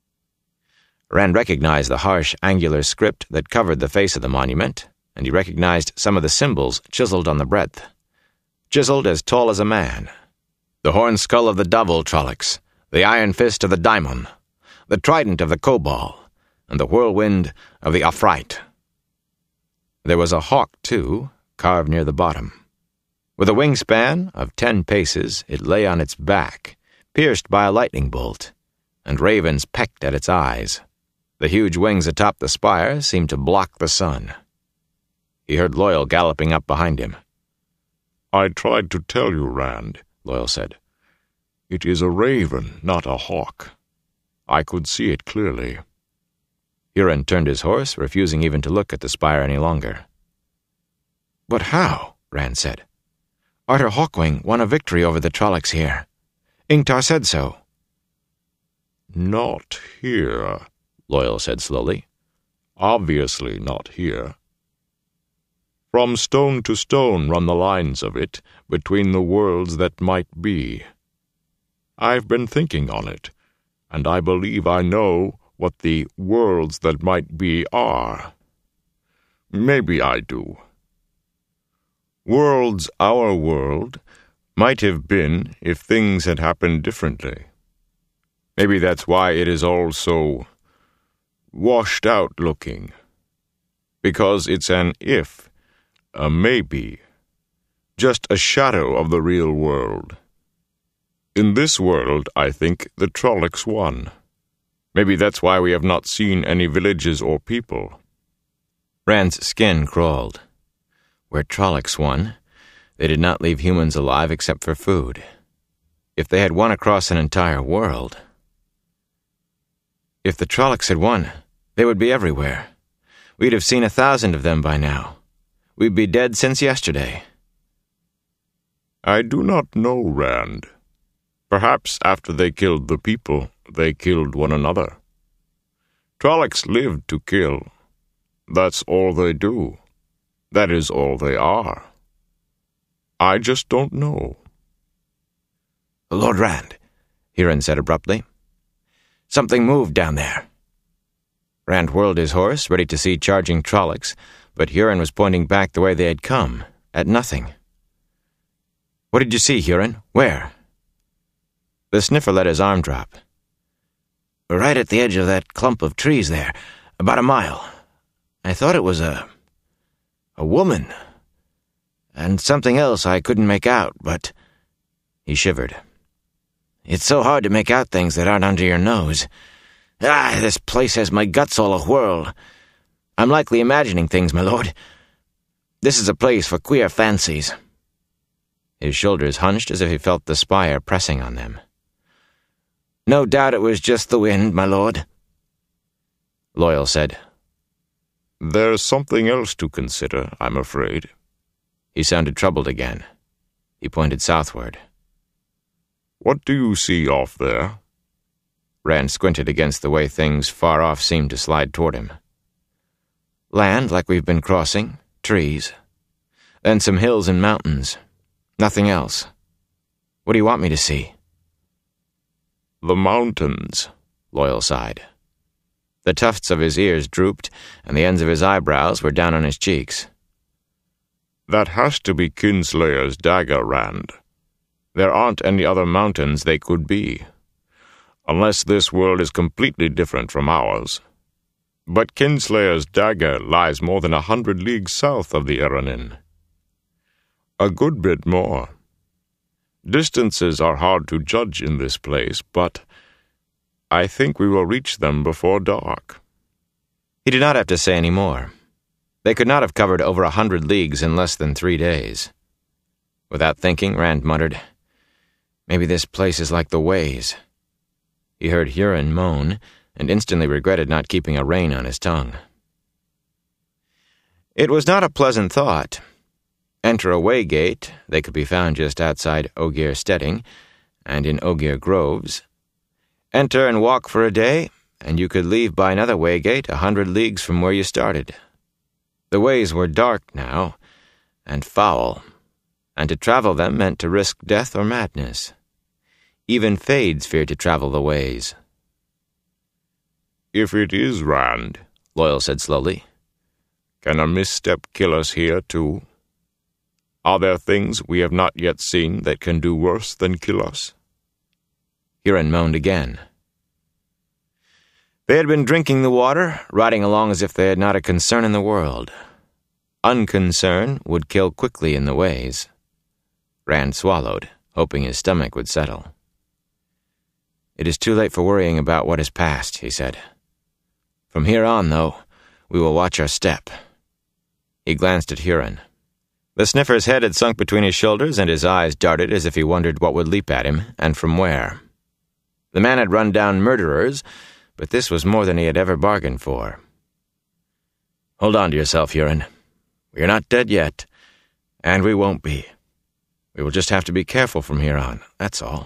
[SPEAKER 1] Rand recognized the harsh, angular script that covered the face of the monument, and he recognized some of the symbols chiseled on the breadth. Chiseled as tall as a man. The horn skull of the Davul Trollocs, the iron fist of the Daimon, the trident of the Kobal, and the whirlwind of the Afrite. There was a hawk, too, carved near the bottom. With a wingspan of 10 paces, it lay on its back, pierced by a lightning bolt, and ravens pecked at its eyes. The huge wings atop the spire seemed to block the sun. He heard Loyal galloping up behind him.
[SPEAKER 2] "I tried to tell you, Rand," Loyal said. "It is a raven, not a hawk. I could see it clearly."
[SPEAKER 1] Huron turned his horse, refusing even to look at the spire any longer. "But how?" Rand said. "Artur Hawkwing won a victory over the Trollocs here. Ingtar said so."
[SPEAKER 2] "Not here," Loyal said slowly. "Obviously not here. From stone to stone run the lines of it, between the worlds that might be. I've been thinking on it, and I believe I know what the worlds that might be are. Maybe I do. Worlds our world might have been if things had happened differently. Maybe that's why it is all so washed out looking. Because it's an if, a maybe, just a shadow of the real world. In this world, I think, the Trollocs won. Maybe that's why we have not seen any villages or people."
[SPEAKER 1] Rand's skin crawled. Where Trollocs won, they did not leave humans alive except for food. If they had won across an entire world... If the Trollocs had won, they would be everywhere. We'd have seen 1,000 of them by now. We'd be dead since yesterday.
[SPEAKER 2] "I do not know, Rand. Perhaps after they killed the people, they killed one another. Trollocs live to kill. That's all they do. That is all they are. I just don't know."
[SPEAKER 1] "Lord Rand," Huron said abruptly. "Something moved down there." Rand whirled his horse, ready to see charging Trollocs, but Huron was pointing back the way they had come, at nothing. "What did you see, Huron? Where?" The sniffer let his arm drop. "Right at the edge of that clump of trees there, about a mile. I thought it was a woman, and something else I couldn't make out, but—" He shivered. "It's so hard to make out things that aren't under your nose. This place has my guts all a-whirl. I'm likely imagining things, my lord. This is a place for queer fancies." His shoulders hunched as if he felt the spire pressing on them. "No doubt it was just the wind, my lord." Loyal said,
[SPEAKER 2] There's something else to consider, I'm afraid.
[SPEAKER 1] He sounded troubled again. He pointed southward.
[SPEAKER 2] What do you see off there?
[SPEAKER 1] Rand squinted against the way things far off seemed to slide toward him. Land like we've been crossing, trees. Then some hills and mountains. Nothing else. What do you want me to see?
[SPEAKER 2] The mountains, Loyal sighed.
[SPEAKER 1] The tufts of his ears drooped, and the ends of his eyebrows were down on his cheeks.
[SPEAKER 2] That has to be Kinslayer's dagger, Rand. There aren't any other mountains they could be. Unless this world is completely different from ours. But Kinslayer's dagger lies more than 100 leagues south of the Eranin. A good bit more. Distances are hard to judge in this place, but I think we will reach them before dark.
[SPEAKER 1] He did not have to say any more. They could not have covered over 100 leagues in less than 3 days. Without thinking, Rand muttered, "Maybe this place is like the Ways." He heard Huron moan, and instantly regretted not keeping a rein on his tongue. It was not a pleasant thought. Enter a way gate, they could be found just outside Ogier Steading, and in Ogier Groves. Enter and walk for a day, and you could leave by another way gate 100 leagues from where you started. The ways were dark now, and foul, and to travel them meant to risk death or madness. Even Fades feared to travel the ways.
[SPEAKER 2] If it is Rand,
[SPEAKER 1] Loyal said slowly,
[SPEAKER 2] can a misstep kill us here too? Are there things we have not yet seen that can do worse than kill us?
[SPEAKER 1] Huron moaned again. They had been drinking the water, riding along as if they had not a concern in the world. Unconcern would kill quickly in the Ways. Rand swallowed, hoping his stomach would settle. "It is too late for worrying about what is past," he said. "From here on, though, we will watch our step." He glanced at Huron. The sniffer's head had sunk between his shoulders, and his eyes darted as if he wondered what would leap at him, and from where. The man had run down murderers, but this was more than he had ever bargained for. "Hold on to yourself, Huron. We are not dead yet, and we won't be. We will just have to be careful from here on, that's all."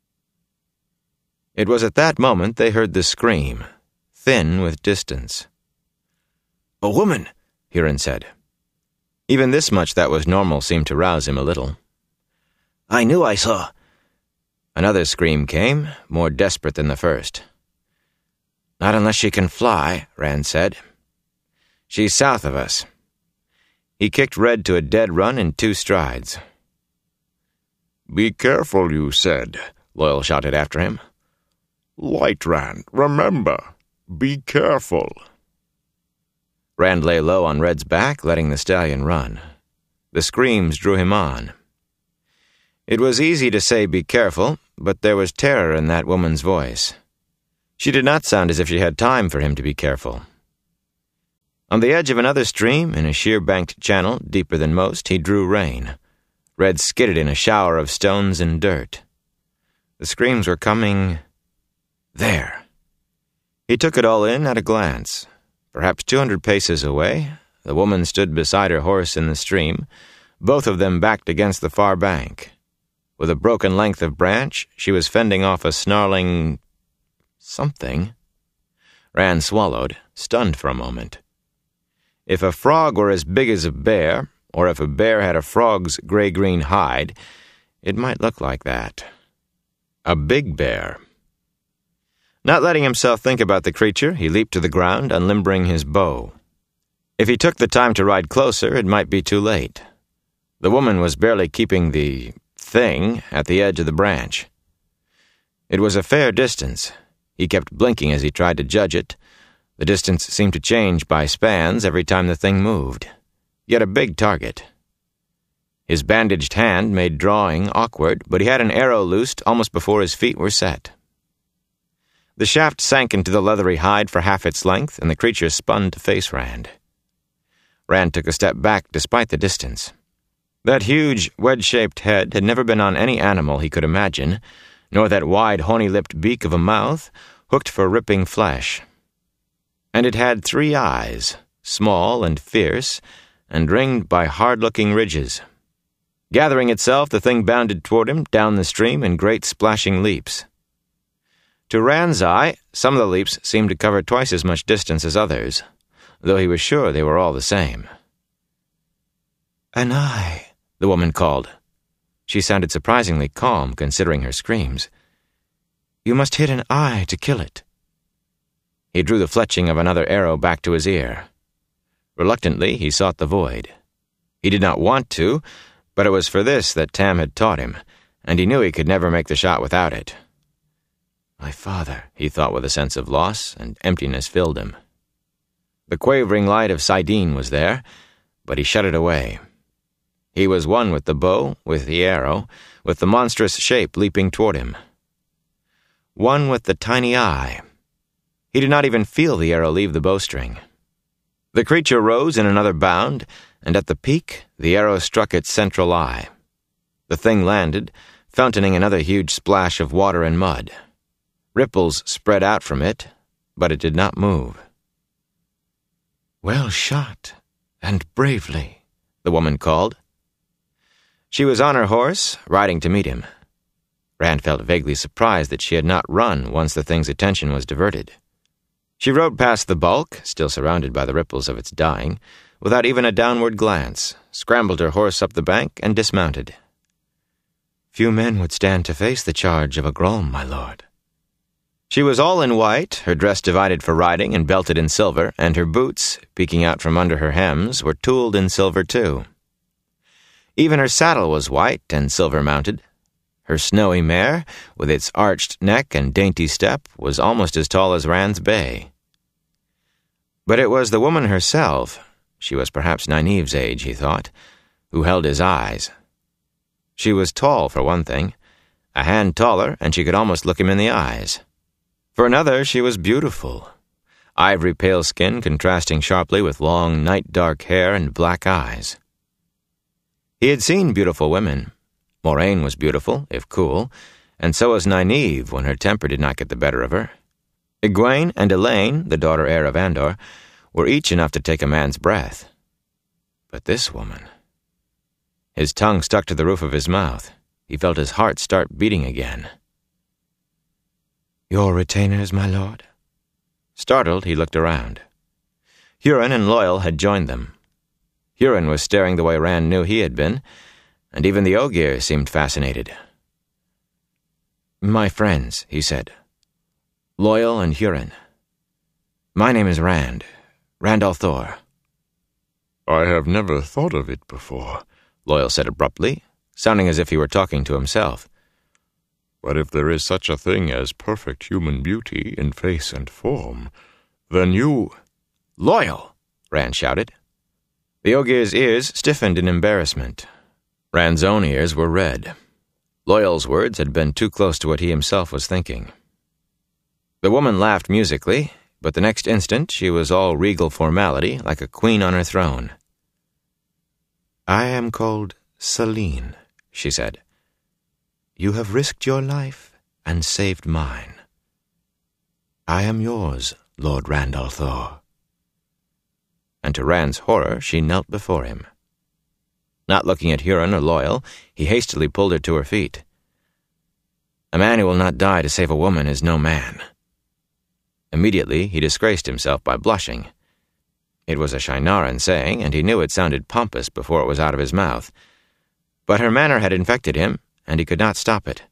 [SPEAKER 1] It was at that moment they heard the scream, thin with distance. "A woman," Huron said. Even this much that was normal seemed to rouse him a little. "I knew I saw." Another scream came, more desperate than the first. "Not unless she can fly," Rand said. "She's south of us." He kicked Red to a dead run in 2 strides.
[SPEAKER 2] "Be careful, you said,"
[SPEAKER 1] Loyal shouted after him.
[SPEAKER 2] "Light, Rand, remember, be careful."
[SPEAKER 1] Rand lay low on Red's back, letting the stallion run. The screams drew him on. It was easy to say be careful, but there was terror in that woman's voice. She did not sound as if she had time for him to be careful. On the edge of another stream, in a sheer-banked channel deeper than most, he drew rein. Red skidded in a shower of stones and dirt. The screams were coming... there. He took it all in at a glance. Perhaps 200 paces away, the woman stood beside her horse in the stream, both of them backed against the far bank. With a broken length of branch, she was fending off a snarling... something. Rand swallowed, stunned for a moment. If a frog were as big as a bear, or if a bear had a frog's gray-green hide, it might look like that. A big bear. Not letting himself think about the creature, he leaped to the ground, unlimbering his bow. If he took the time to ride closer, it might be too late. The woman was barely keeping the thing at the edge of the branch. It was a fair distance. He kept blinking as he tried to judge it. The distance seemed to change by spans every time the thing moved. Yet a big target. His bandaged hand made drawing awkward, but he had an arrow loosed almost before his feet were set. The shaft sank into the leathery hide for half its length, and the creature spun to face Rand. Rand took a step back despite the distance. That huge, wedge-shaped head had never been on any animal he could imagine, nor that wide, horny-lipped beak of a mouth, hooked for ripping flesh. And it had 3 eyes, small and fierce, and ringed by hard-looking ridges. Gathering itself, the thing bounded toward him down the stream in great splashing leaps. To Rand's eye, some of the leaps seemed to cover twice as much distance as others, though he was sure they were all the same. "An eye," the woman called. She sounded surprisingly calm, considering her screams. "You must hit an eye to kill it." He drew the fletching of another arrow back to his ear. Reluctantly, he sought the void. He did not want to, but it was for this that Tam had taught him, and he knew he could never make the shot without it. My father, he thought with a sense of loss, and emptiness filled him. The quavering light of Saidin was there, but he shut it away. He was one with the bow, with the arrow, with the monstrous shape leaping toward him. One with the tiny eye. He did not even feel the arrow leave the bowstring. The creature rose in another bound, and at the peak, the arrow struck its central eye. The thing landed, fountaining another huge splash of water and mud. Ripples spread out from it, but it did not move. "Well shot, and bravely," the woman called. She was on her horse, riding to meet him. Rand felt vaguely surprised that she had not run once the thing's attention was diverted. She rode past the bulk, still surrounded by the ripples of its dying, without even a downward glance, scrambled her horse up the bank, and dismounted. "Few men would stand to face the charge of a Grom, my lord." She was all in white, her dress divided for riding and belted in silver, and her boots, peeking out from under her hems, were tooled in silver too. Even her saddle was white and silver-mounted. Her snowy mare, with its arched neck and dainty step, was almost as tall as Rand's bay. But it was the woman herself, she was perhaps Nynaeve's age, he thought, who held his eyes. She was tall, for one thing, a hand taller, and she could almost look him in the eyes. For another, she was beautiful, ivory-pale skin contrasting sharply with long, night-dark hair and black eyes. He had seen beautiful women. Moraine was beautiful, if cool, and so was Nynaeve when her temper did not get the better of her. Egwene and Elaine, the daughter heir of Andor, were each enough to take a man's breath. But this woman... His tongue stuck to the roof of his mouth. He felt his heart start beating again. "Your retainers, my lord?" Startled, he looked around. Huron and Loial had joined them. Huron was staring the way Rand knew he had been, and even the Ogier seemed fascinated. "My friends," he said. "Loial and Huron. My name is Rand, Rand al'Thor."
[SPEAKER 2] "I have never thought of it before,"
[SPEAKER 1] Loial said abruptly, sounding as if he were talking to himself.
[SPEAKER 2] "But if there is such a thing as perfect human beauty in face and form, then you—"
[SPEAKER 1] "Loial!" Rand shouted. The Ogier's ears stiffened in embarrassment. Rand's own ears were red. Loial's words had been too close to what he himself was thinking. The woman laughed musically, but the next instant she was all regal formality, like a queen on her throne. "I am called Selene," she said. "You have risked your life and saved mine. I am yours, Lord Rand al'Thor." And to Rand's horror, she knelt before him. Not looking at Huron or Loial, he hastily pulled her to her feet. A man who will not die to save a woman is no man. Immediately, he disgraced himself by blushing. It was a Shienaran saying, and he knew it sounded pompous before it was out of his mouth. But her manner had infected him, and he could not stop it.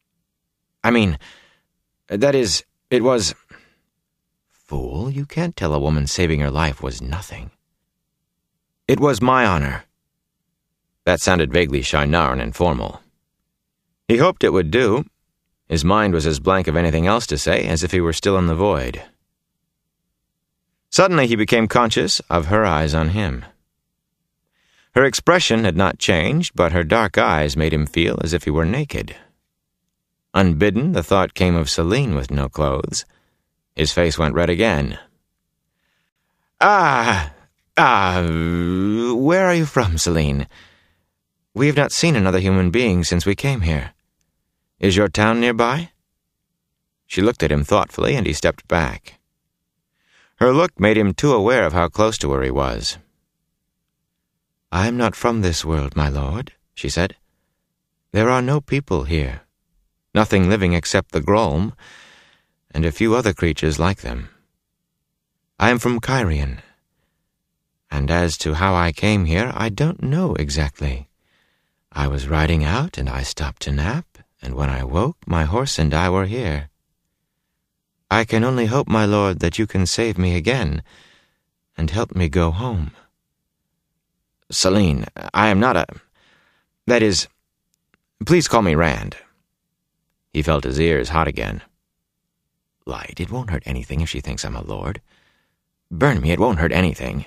[SPEAKER 1] It was... Fool, you can't tell a woman saving her life was nothing. "It was my honor." That sounded vaguely Shienaran and formal. He hoped it would do. His mind was as blank of anything else to say as if he were still in the void. Suddenly he became conscious of her eyes on him. Her expression had not changed, but her dark eyes made him feel as if he were naked. Unbidden, the thought came of Selene with no clothes. His face went red again. Where are you from, Selene? We have not seen another human being since we came here. Is your town nearby?" She looked at him thoughtfully, and he stepped back. Her look made him too aware of how close to her he was. "I am not from this world, my lord," she said. "There are no people here, nothing living except the Grolm, and a few other creatures like them. I am from Cairhien, and as to how I came here, I don't know exactly. I was riding out, and I stopped to nap, and when I woke, my horse and I were here. I can only hope, my lord, that you can save me again, and help me go home." "Selene, I am not a... That is... Please call me Rand." He felt his ears hot again. "Light, it won't hurt anything if she thinks I'm a lord. Burn me, it won't hurt anything."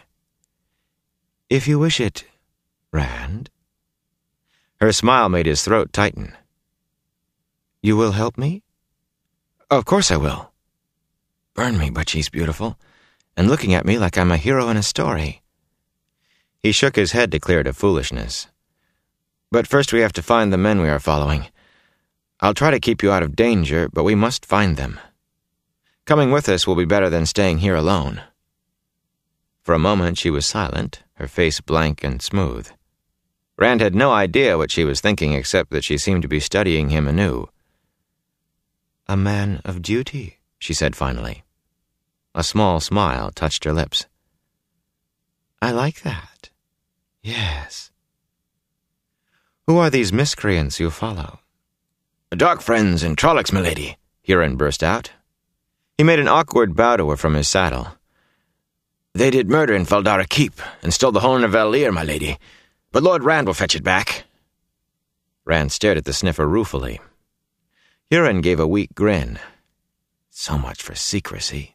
[SPEAKER 1] "If you wish it, Rand." Her smile made his throat tighten. "You will help me?" "Of course I will." "Burn me, but she's beautiful, and looking at me like I'm a hero in a story." He shook his head to clear it of foolishness. "But first we have to find the men we are following. I'll try to keep you out of danger, but we must find them. Coming with us will be better than staying here alone." For a moment she was silent, her face blank and smooth. Rand had no idea what she was thinking except that she seemed to be studying him anew. "A man of duty," she said finally. A small smile touched her lips. "I like that. Yes. Who are these miscreants you follow?" "Dark friends and Trollocs, milady," Huron burst out. He made an awkward bow to her from his saddle. "They did murder in Feldara Keep, and stole the horn of Val'ir, my lady. But Lord Rand will fetch it back." Rand stared at the sniffer ruefully. Huron gave a weak grin. So much for secrecy.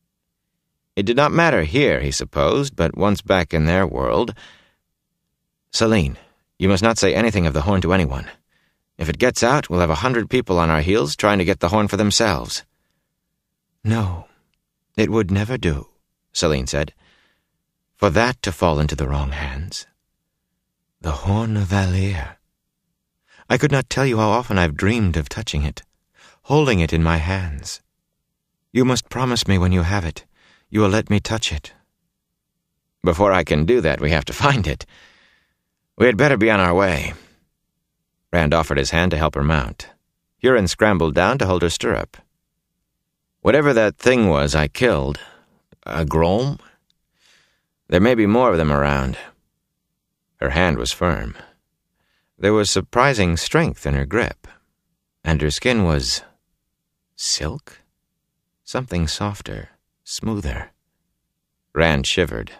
[SPEAKER 1] It did not matter here, he supposed, but once back in their world... "Selene, you must not say anything of the horn to anyone. If it gets out, we'll have 100 people on our heels trying to get the horn for themselves." "No, it would never do," Selene said, "for that to fall into the wrong hands. The horn of Val'ir. I could not tell you how often I've dreamed of touching it, holding it in my hands. You must promise me when you have it, you will let me touch it." "Before I can do that, we have to find it. We had better be on our way." Rand offered his hand to help her mount. Huron scrambled down to hold her stirrup. "Whatever that thing was I killed, a Grolm? There may be more of them around." Her hand was firm. There was surprising strength in her grip, and her skin was... silk? Something softer, smoother. Rand shivered.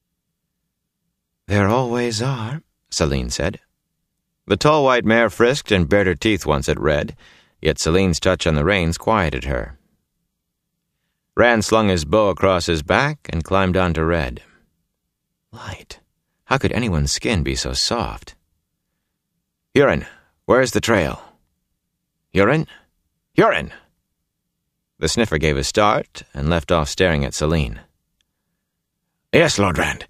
[SPEAKER 1] "There always are," Selene said. The tall white mare frisked and bared her teeth once at Red, yet Selene's touch on the reins quieted her. Rand slung his bow across his back and climbed onto Red. Light. How could anyone's skin be so soft? "Huron, where's the trail?" "Huron? Huron!" The sniffer gave a start and left off staring at Selene. "Yes, Lord Rand.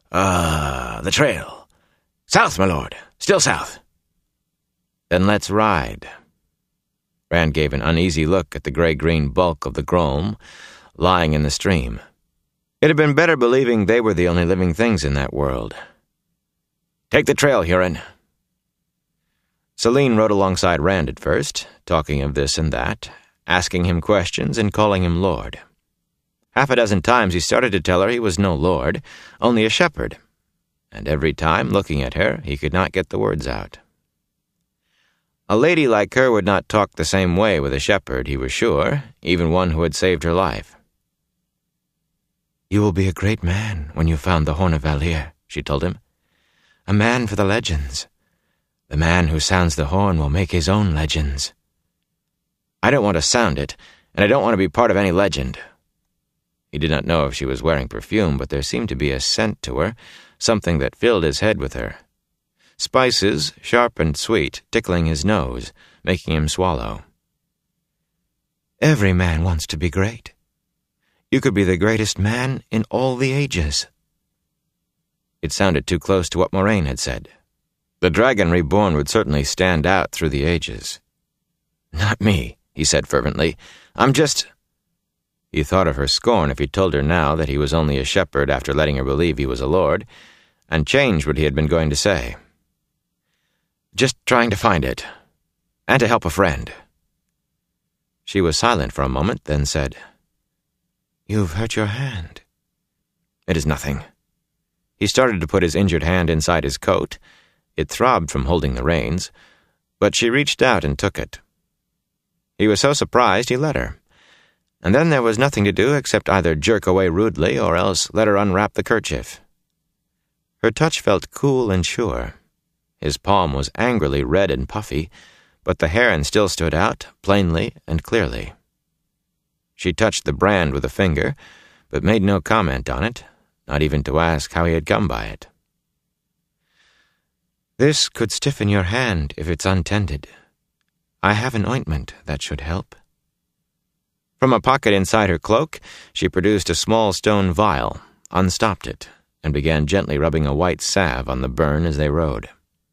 [SPEAKER 1] The trail. South, my lord. Still south." "Then let's ride." Rand gave an uneasy look at the gray-green bulk of the Grolm lying in the stream. It had been better believing they were the only living things in that world. "Take the trail, Huron." Selene rode alongside Rand at first, talking of this and that, asking him questions and calling him Lord. Half a dozen times he started to tell her he was no lord, only a shepherd, and every time, looking at her, he could not get the words out. A lady like her would not talk the same way with a shepherd, he was sure, even one who had saved her life. "You will be a great man when you've found the Horn of Val'ir," she told him. "A man for the legends. The man who sounds the horn will make his own legends." "I don't want to sound it, and I don't want to be part of any legend." He did not know if she was wearing perfume, but there seemed to be a scent to her, something that filled his head with her. Spices, sharp and sweet, tickling his nose, making him swallow. "Every man wants to be great. You could be the greatest man in all the ages." It sounded too close to what Moraine had said. The dragon reborn would certainly stand out through the ages. "Not me," he said fervently. "I'm just..." He thought of her scorn if he told her now that he was only a shepherd after letting her believe he was a lord, and changed what he had been going to say. "Just trying to find it, and to help a friend." She was silent for a moment, then said, "You've hurt your hand." "It is nothing." He started to put his injured hand inside his coat. It throbbed from holding the reins, but she reached out and took it. He was so surprised he let her, and then there was nothing to do except either jerk away rudely or else let her unwrap the kerchief. Her touch felt cool and sure. His palm was angrily red and puffy, but the heron still stood out, plainly and clearly. She touched the brand with a finger, but made no comment on it, not even to ask how he had come by it. "This could stiffen your hand if it's untended. I have an ointment that should help." From a pocket inside her cloak, she produced a small stone vial, unstopped it, and began gently rubbing a white salve on the burn as they rode.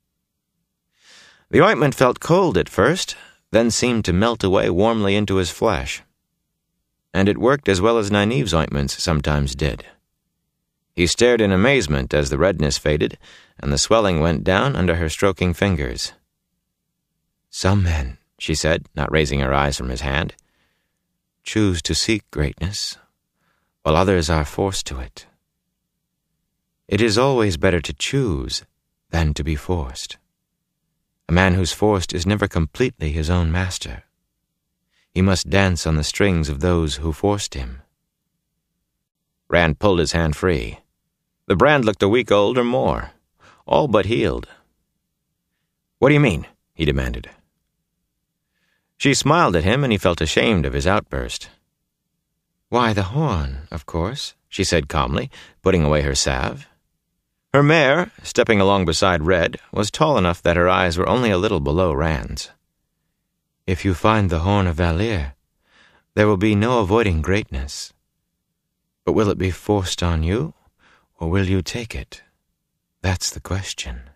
[SPEAKER 1] The ointment felt cold at first, then seemed to melt away warmly into his flesh. And it worked as well as Nynaeve's ointments sometimes did. He stared in amazement as the redness faded, and the swelling went down under her stroking fingers. "Some men," she said, not raising her eyes from his hand, "choose to seek greatness, while others are forced to it. It is always better to choose than to be forced. A man who's forced is never completely his own master. He must dance on the strings of those who forced him." Rand pulled his hand free. The brand looked a week old or more, all but healed. "What do you mean?" he demanded. She smiled at him, and he felt ashamed of his outburst. "Why, the horn, of course," she said calmly, putting away her salve. Her mare, stepping along beside Red, was tall enough that her eyes were only a little below Rand's. "If you find the horn of Valere, there will be no avoiding greatness. But will it be forced on you, or will you take it? That's the question."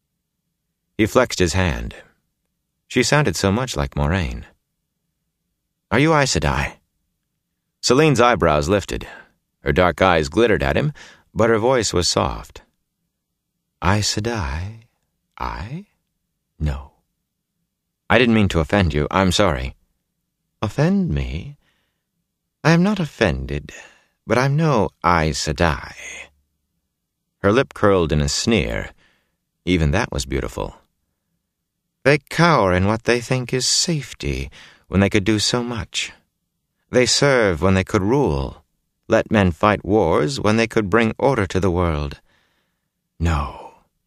[SPEAKER 1] He flexed his hand. She sounded so much like Moraine. "Are you Aes Sedai?" Celine's eyebrows lifted. Her dark eyes glittered at him, but her voice was soft. "Aes Sedai? I? No." "I didn't mean to offend you. I'm sorry." "Offend me? I am not offended, but I'm no Aes Sedai." Her lip curled in a sneer. Even that was beautiful. "They cower in what they think is safety when they could do so much. They serve when they could rule, let men fight wars when they could bring order to the world. No.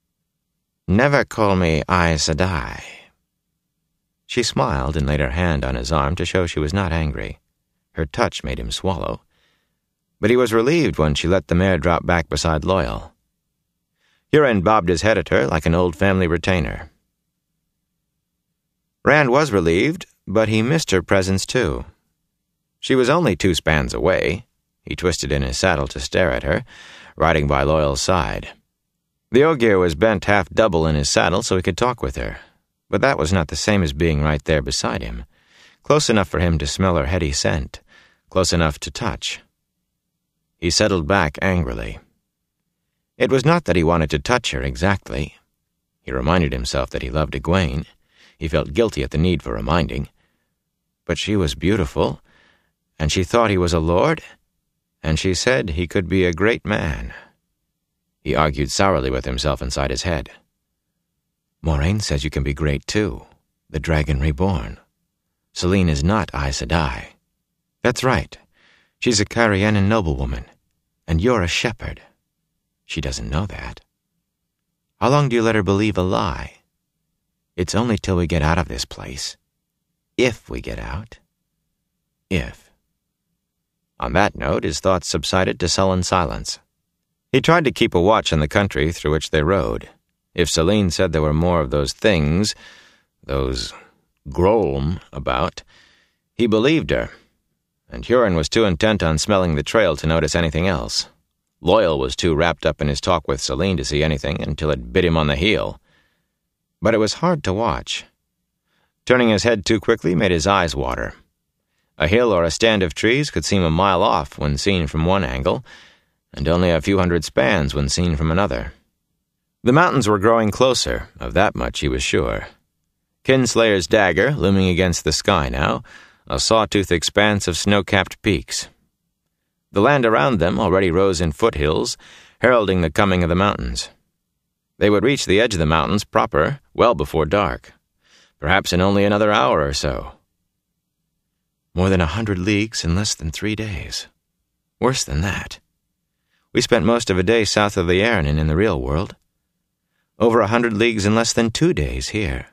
[SPEAKER 1] Never call me Aes Sedai." She smiled and laid her hand on his arm to show she was not angry. Her touch made him swallow. But he was relieved when she let the mare drop back beside Loial. Hurin bobbed his head at her like an old family retainer. Rand was relieved, but he missed her presence too. She was only 2 spans away. He twisted in his saddle to stare at her, riding by Loial's side. The Ogier was bent half double in his saddle so he could talk with her, but that was not the same as being right there beside him, close enough for him to smell her heady scent, close enough to touch. He settled back angrily. It was not that he wanted to touch her exactly. He reminded himself that he loved Egwene. He felt guilty at the need for reminding. But she was beautiful, and she thought he was a lord, and she said he could be a great man. He argued sourly with himself inside his head. "Moraine says you can be great too, the dragon reborn. Selene is not Aes Sedai. That's right. She's a Cairhienin noblewoman, and you're a shepherd. She doesn't know that. How long do you let her believe a lie? It's only till we get out of this place. If we get out. If." On that note, his thoughts subsided to sullen silence. He tried to keep a watch on the country through which they rode. If Selene said there were more of those things, those Grolm, about, he believed her, and Hurin was too intent on smelling the trail to notice anything else. Loial was too wrapped up in his talk with Selene to see anything until it bit him on the heel. But it was hard to watch. Turning his head too quickly made his eyes water. A hill or a stand of trees could seem a mile off when seen from one angle, and only a few hundred spans when seen from another. The mountains were growing closer, of that much he was sure. Kinslayer's dagger looming against the sky now, a sawtooth expanse of snow-capped peaks. The land around them already rose in foothills, heralding the coming of the mountains. They would reach the edge of the mountains proper well before dark, perhaps in only another hour or so. More than 100 leagues in less than 3 days. Worse than that. We spent most of a day south of the Arnon in the real world. Over 100 leagues in less than 2 days here.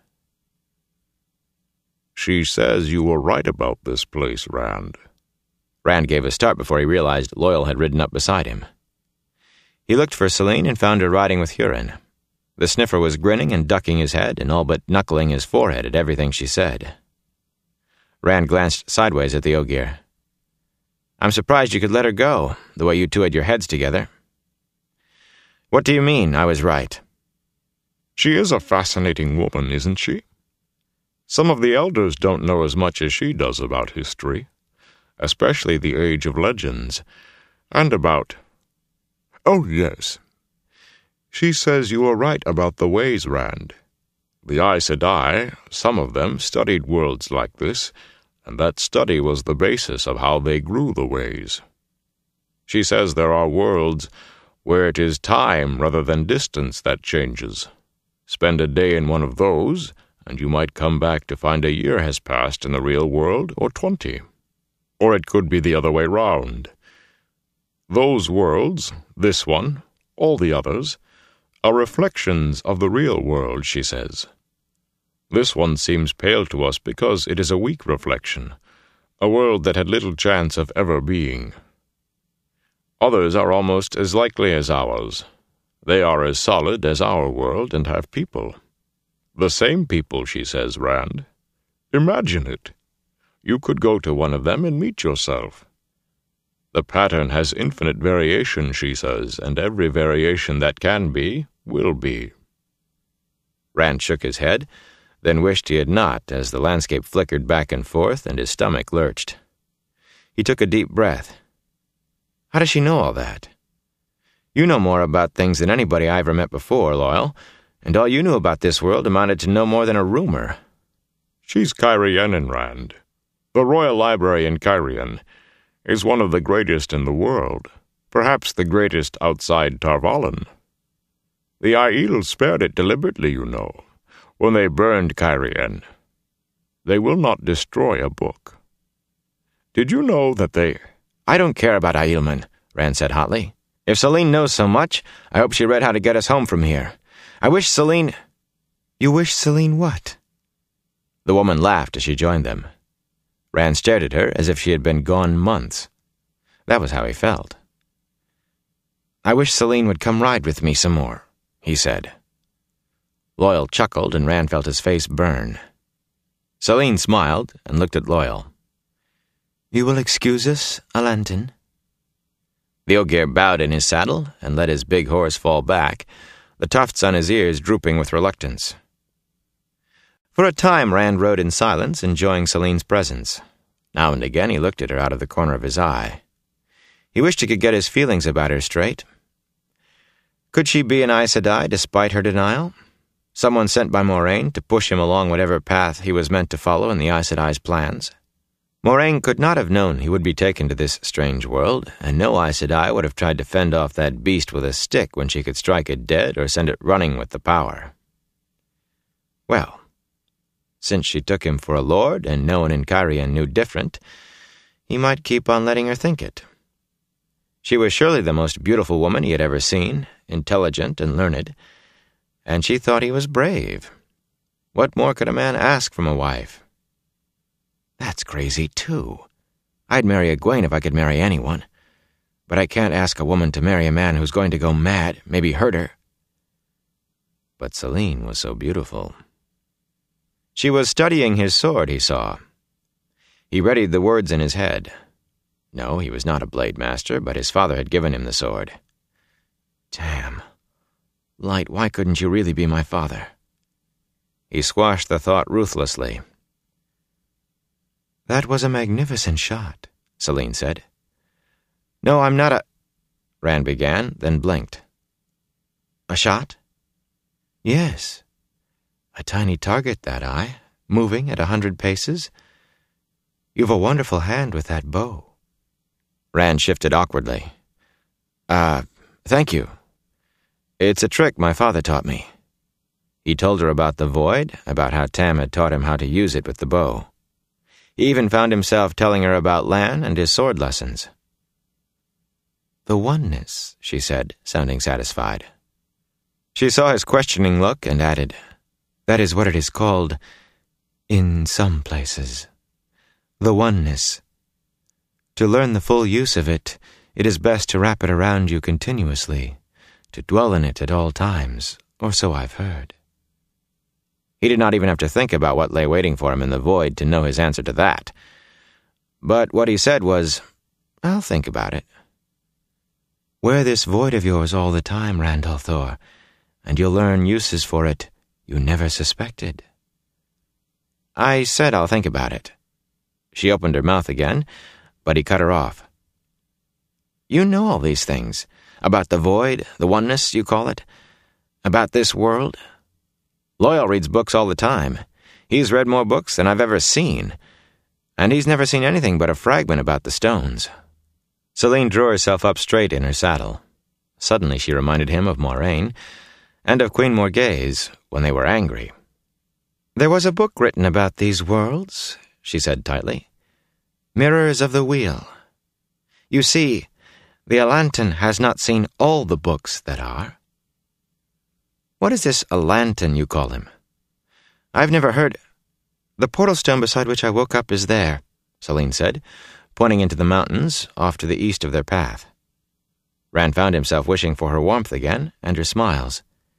[SPEAKER 2] She says you were right about this place, Rand.
[SPEAKER 1] Rand gave a start before he realized Loyal had ridden up beside him. He looked for Celine and found her riding with Huron. The sniffer was grinning and ducking his head and all but knuckling his forehead at everything she said. Rand glanced sideways at the Ogier. "I'm surprised you could let her go, the way you two had your heads together." "What do you mean, I was right?"
[SPEAKER 2] She is a fascinating woman, isn't she? Some of the elders don't know as much as she does about history, especially the Age of Legends, and about... Oh, yes. She says you are right about the ways, Rand. The Aes Sedai, some of them, studied worlds like this, and that study was the basis of how they grew the ways. She says there are worlds where it is time rather than distance that changes. Spend a day in one of those, and you might come back to find a year has passed in the real world, or 20. Or it could be the other way round. Those worlds, this one, all the others, are reflections of the real world, she says. This one seems pale to us because it is a weak reflection, a world that had little chance of ever being. Others are almost as likely as ours. They are as solid as our world and have people. The same people, she says, Rand. Imagine it. You could go to one of them and meet yourself. The pattern has infinite variation, she says, and every variation that can be, will be. Rand shook his head, then wished he had not, as the landscape flickered back and forth and his stomach lurched. He took a deep breath. How does she know all that? You know more about things than anybody I ever met before, Loyal, and all you knew about this world amounted to no more than a rumor. She's Cairhienin, Rand. The Royal Library in Cairhien is one of the greatest in the world, perhaps the greatest outside Tar Valon. The Aiel spared it deliberately, you know, when they burned Cairhien. They will not destroy a book. Did you know that they...
[SPEAKER 1] I don't care about Aielman, Rand said hotly. If Celine knows so much, I hope she read how to get us home from here. I wish Celine... You wish Celine what? The woman laughed as she joined them. Rand stared at her as if she had been gone months. That was how he felt. I wish Celine would come ride with me some more, he said. Loyal chuckled, and Rand felt his face burn. Celine smiled and looked at Loyal. You will excuse us, Alantin? The Ogier bowed in his saddle and let his big horse fall back, the tufts on his ears drooping with reluctance. For a time Rand rode in silence, enjoying Celine's presence. Now and again he looked at her out of the corner of his eye. He wished he could get his feelings about her straight. Could she be an Aes Sedai despite her denial? Someone sent by Moraine to push him along whatever path he was meant to follow in the Aes Sedai's plans? Moraine could not have known he would be taken to this strange world, and no Aes Sedai would have tried to fend off that beast with a stick when she could strike it dead or send it running with the power. Well, since she took him for a lord and no one in Cairhien knew different, he might keep on letting her think it. She was surely the most beautiful woman he had ever seen, intelligent and learned, and she thought he was brave. What more could a man ask from a wife? That's crazy, too. I'd marry Egwene if I could marry anyone. But I can't ask a woman to marry a man who's going to go mad, maybe hurt her. But Celine was so beautiful. She was studying his sword, he saw. He readied the words in his head. No, he was not a blade master, but his father had given him the sword. Damn. Light, why couldn't you really be my father? He squashed the thought ruthlessly. "That was a magnificent shot," Celine said. "No, I'm not a—" Rand began, then blinked. "A shot?" "Yes. A tiny target, that eye, moving at 100 paces. You've a wonderful hand with that bow." Rand shifted awkwardly. Thank you. It's a trick my father taught me." He told her about the void, about how Tam had taught him how to use it with the bow. He even found himself telling her about Lan and his sword lessons. "The oneness," she said, sounding satisfied. She saw his questioning look and added, "That is what it is called in some places. The oneness. To learn the full use of it, it is best to wrap it around you continuously, to dwell in it at all times, or so I've heard." He did not even have to think about what lay waiting for him in the void to know his answer to that. But what he said was, "I'll think about it." "Wear this void of yours all the time, Rand al'Thor, and you'll learn uses for it you never suspected." "I said I'll think about it." She opened her mouth again, but he cut her off. "You know all these things, about the void, the oneness, you call it, about this world. Loyal reads books all the time. He's read more books than I've ever seen, and he's never seen anything but a fragment about the stones." Celine drew herself up straight in her saddle. Suddenly she reminded him of Moiraine, and of Queen Morghese when they were angry. "There was a book written about these worlds," she said tightly. "Mirrors of the Wheel. You see, the Atlantan has not seen all the books that are." "What is this Atlantan you call him?" "I've never heard—" "The portal stone beside which I woke up is there," Celine said, pointing into the mountains off to the east of their path. Rand found himself wishing for her warmth again and her smiles.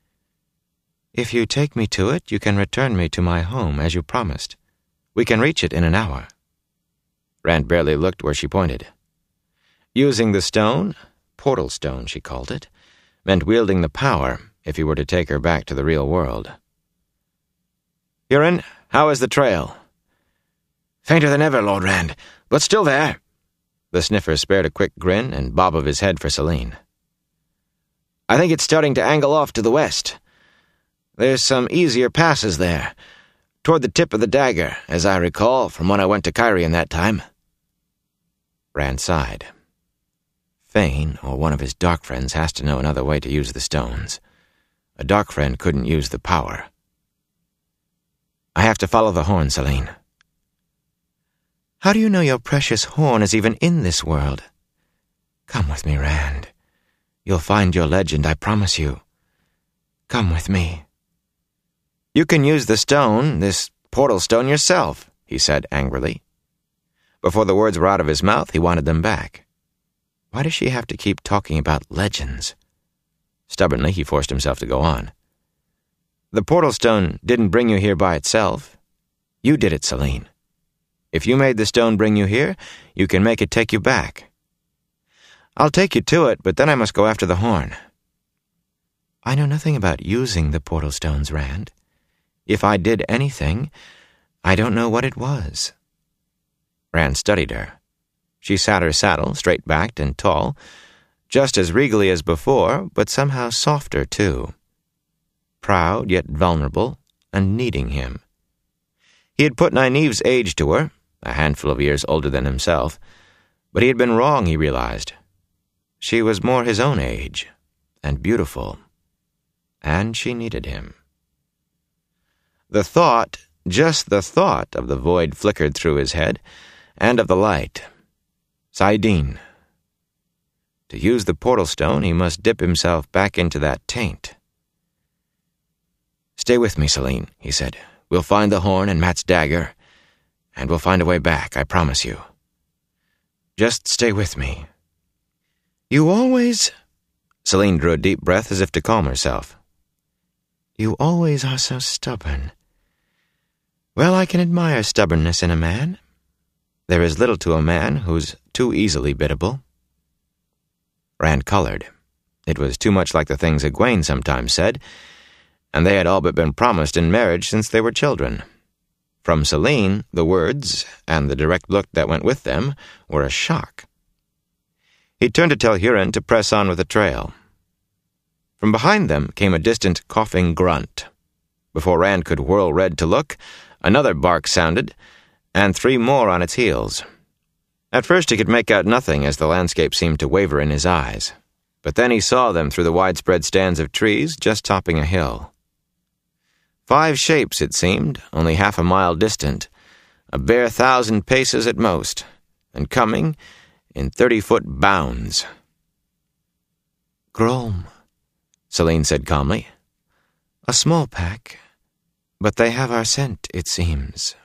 [SPEAKER 1] "If you take me to it, you can return me to my home as you promised. We can reach it in an hour." Rand barely looked where she pointed. Using the stone, portal stone she called it, meant wielding the power if he were to take her back to the real world. "Hurin, how is the trail?" "Fainter than ever, Lord Rand, but still there." The sniffer spared a quick grin and bob of his head for Celine. "I think it's starting to angle off to the west. There's some easier passes there, toward the tip of the dagger, as I recall from when I went to Cairhien that time." Rand sighed. Fane, or one of his dark friends, has to know another way to use the stones. A dark friend couldn't use the power. "I have to follow the horn, Celine." "How do you know your precious horn is even in this world? Come with me, Rand. You'll find your legend, I promise you. Come with me." "You can use the stone, this portal stone, yourself," he said angrily. Before the words were out of his mouth, he wanted them back. Why does she have to keep talking about legends? Stubbornly, he forced himself to go on. "The portal stone didn't bring you here by itself. You did it, Celine. If you made the stone bring you here, you can make it take you back." "I'll take you to it, but then I must go after the horn." "I know nothing about using the portal stones, Rand. If I did anything, I don't know what it was." Rand studied her. She sat her saddle, straight-backed and tall, just as regally as before, but somehow softer, too. Proud, yet vulnerable, and needing him. He had put Nynaeve's age to her, a handful of years older than himself, but he had been wrong, he realized. She was more his own age, and beautiful, and she needed him. The thought, just the thought of the void flickered through his head, and of the light. saidin. To use the portal stone, he must dip himself back into that taint. "Stay with me, Celine," he said. "We'll find the horn and Mat's dagger, and we'll find a way back, I promise you. Just stay with me." "You always—" Celine drew a deep breath as if to calm herself. "You always are so stubborn. Well, I can admire stubbornness in a man. There is little to a man who's too easily biddable." Rand colored. It was too much like the things Egwene sometimes said, and they had all but been promised in marriage since they were children. From Celine, the words, and the direct look that went with them, were a shock. He turned to tell Huron to press on with the trail. From behind them came a distant coughing grunt. Before Rand could whirl red to look, another bark sounded, and 3 more on its heels. At first he could make out nothing as the landscape seemed to waver in his eyes, but then he saw them through the widespread stands of trees just topping a hill. 5 shapes, it seemed, only half a mile distant, a bare 1,000 paces at most, and coming in 30-foot bounds. "Grom," Celine said calmly. "A small pack, but they have our scent, it seems."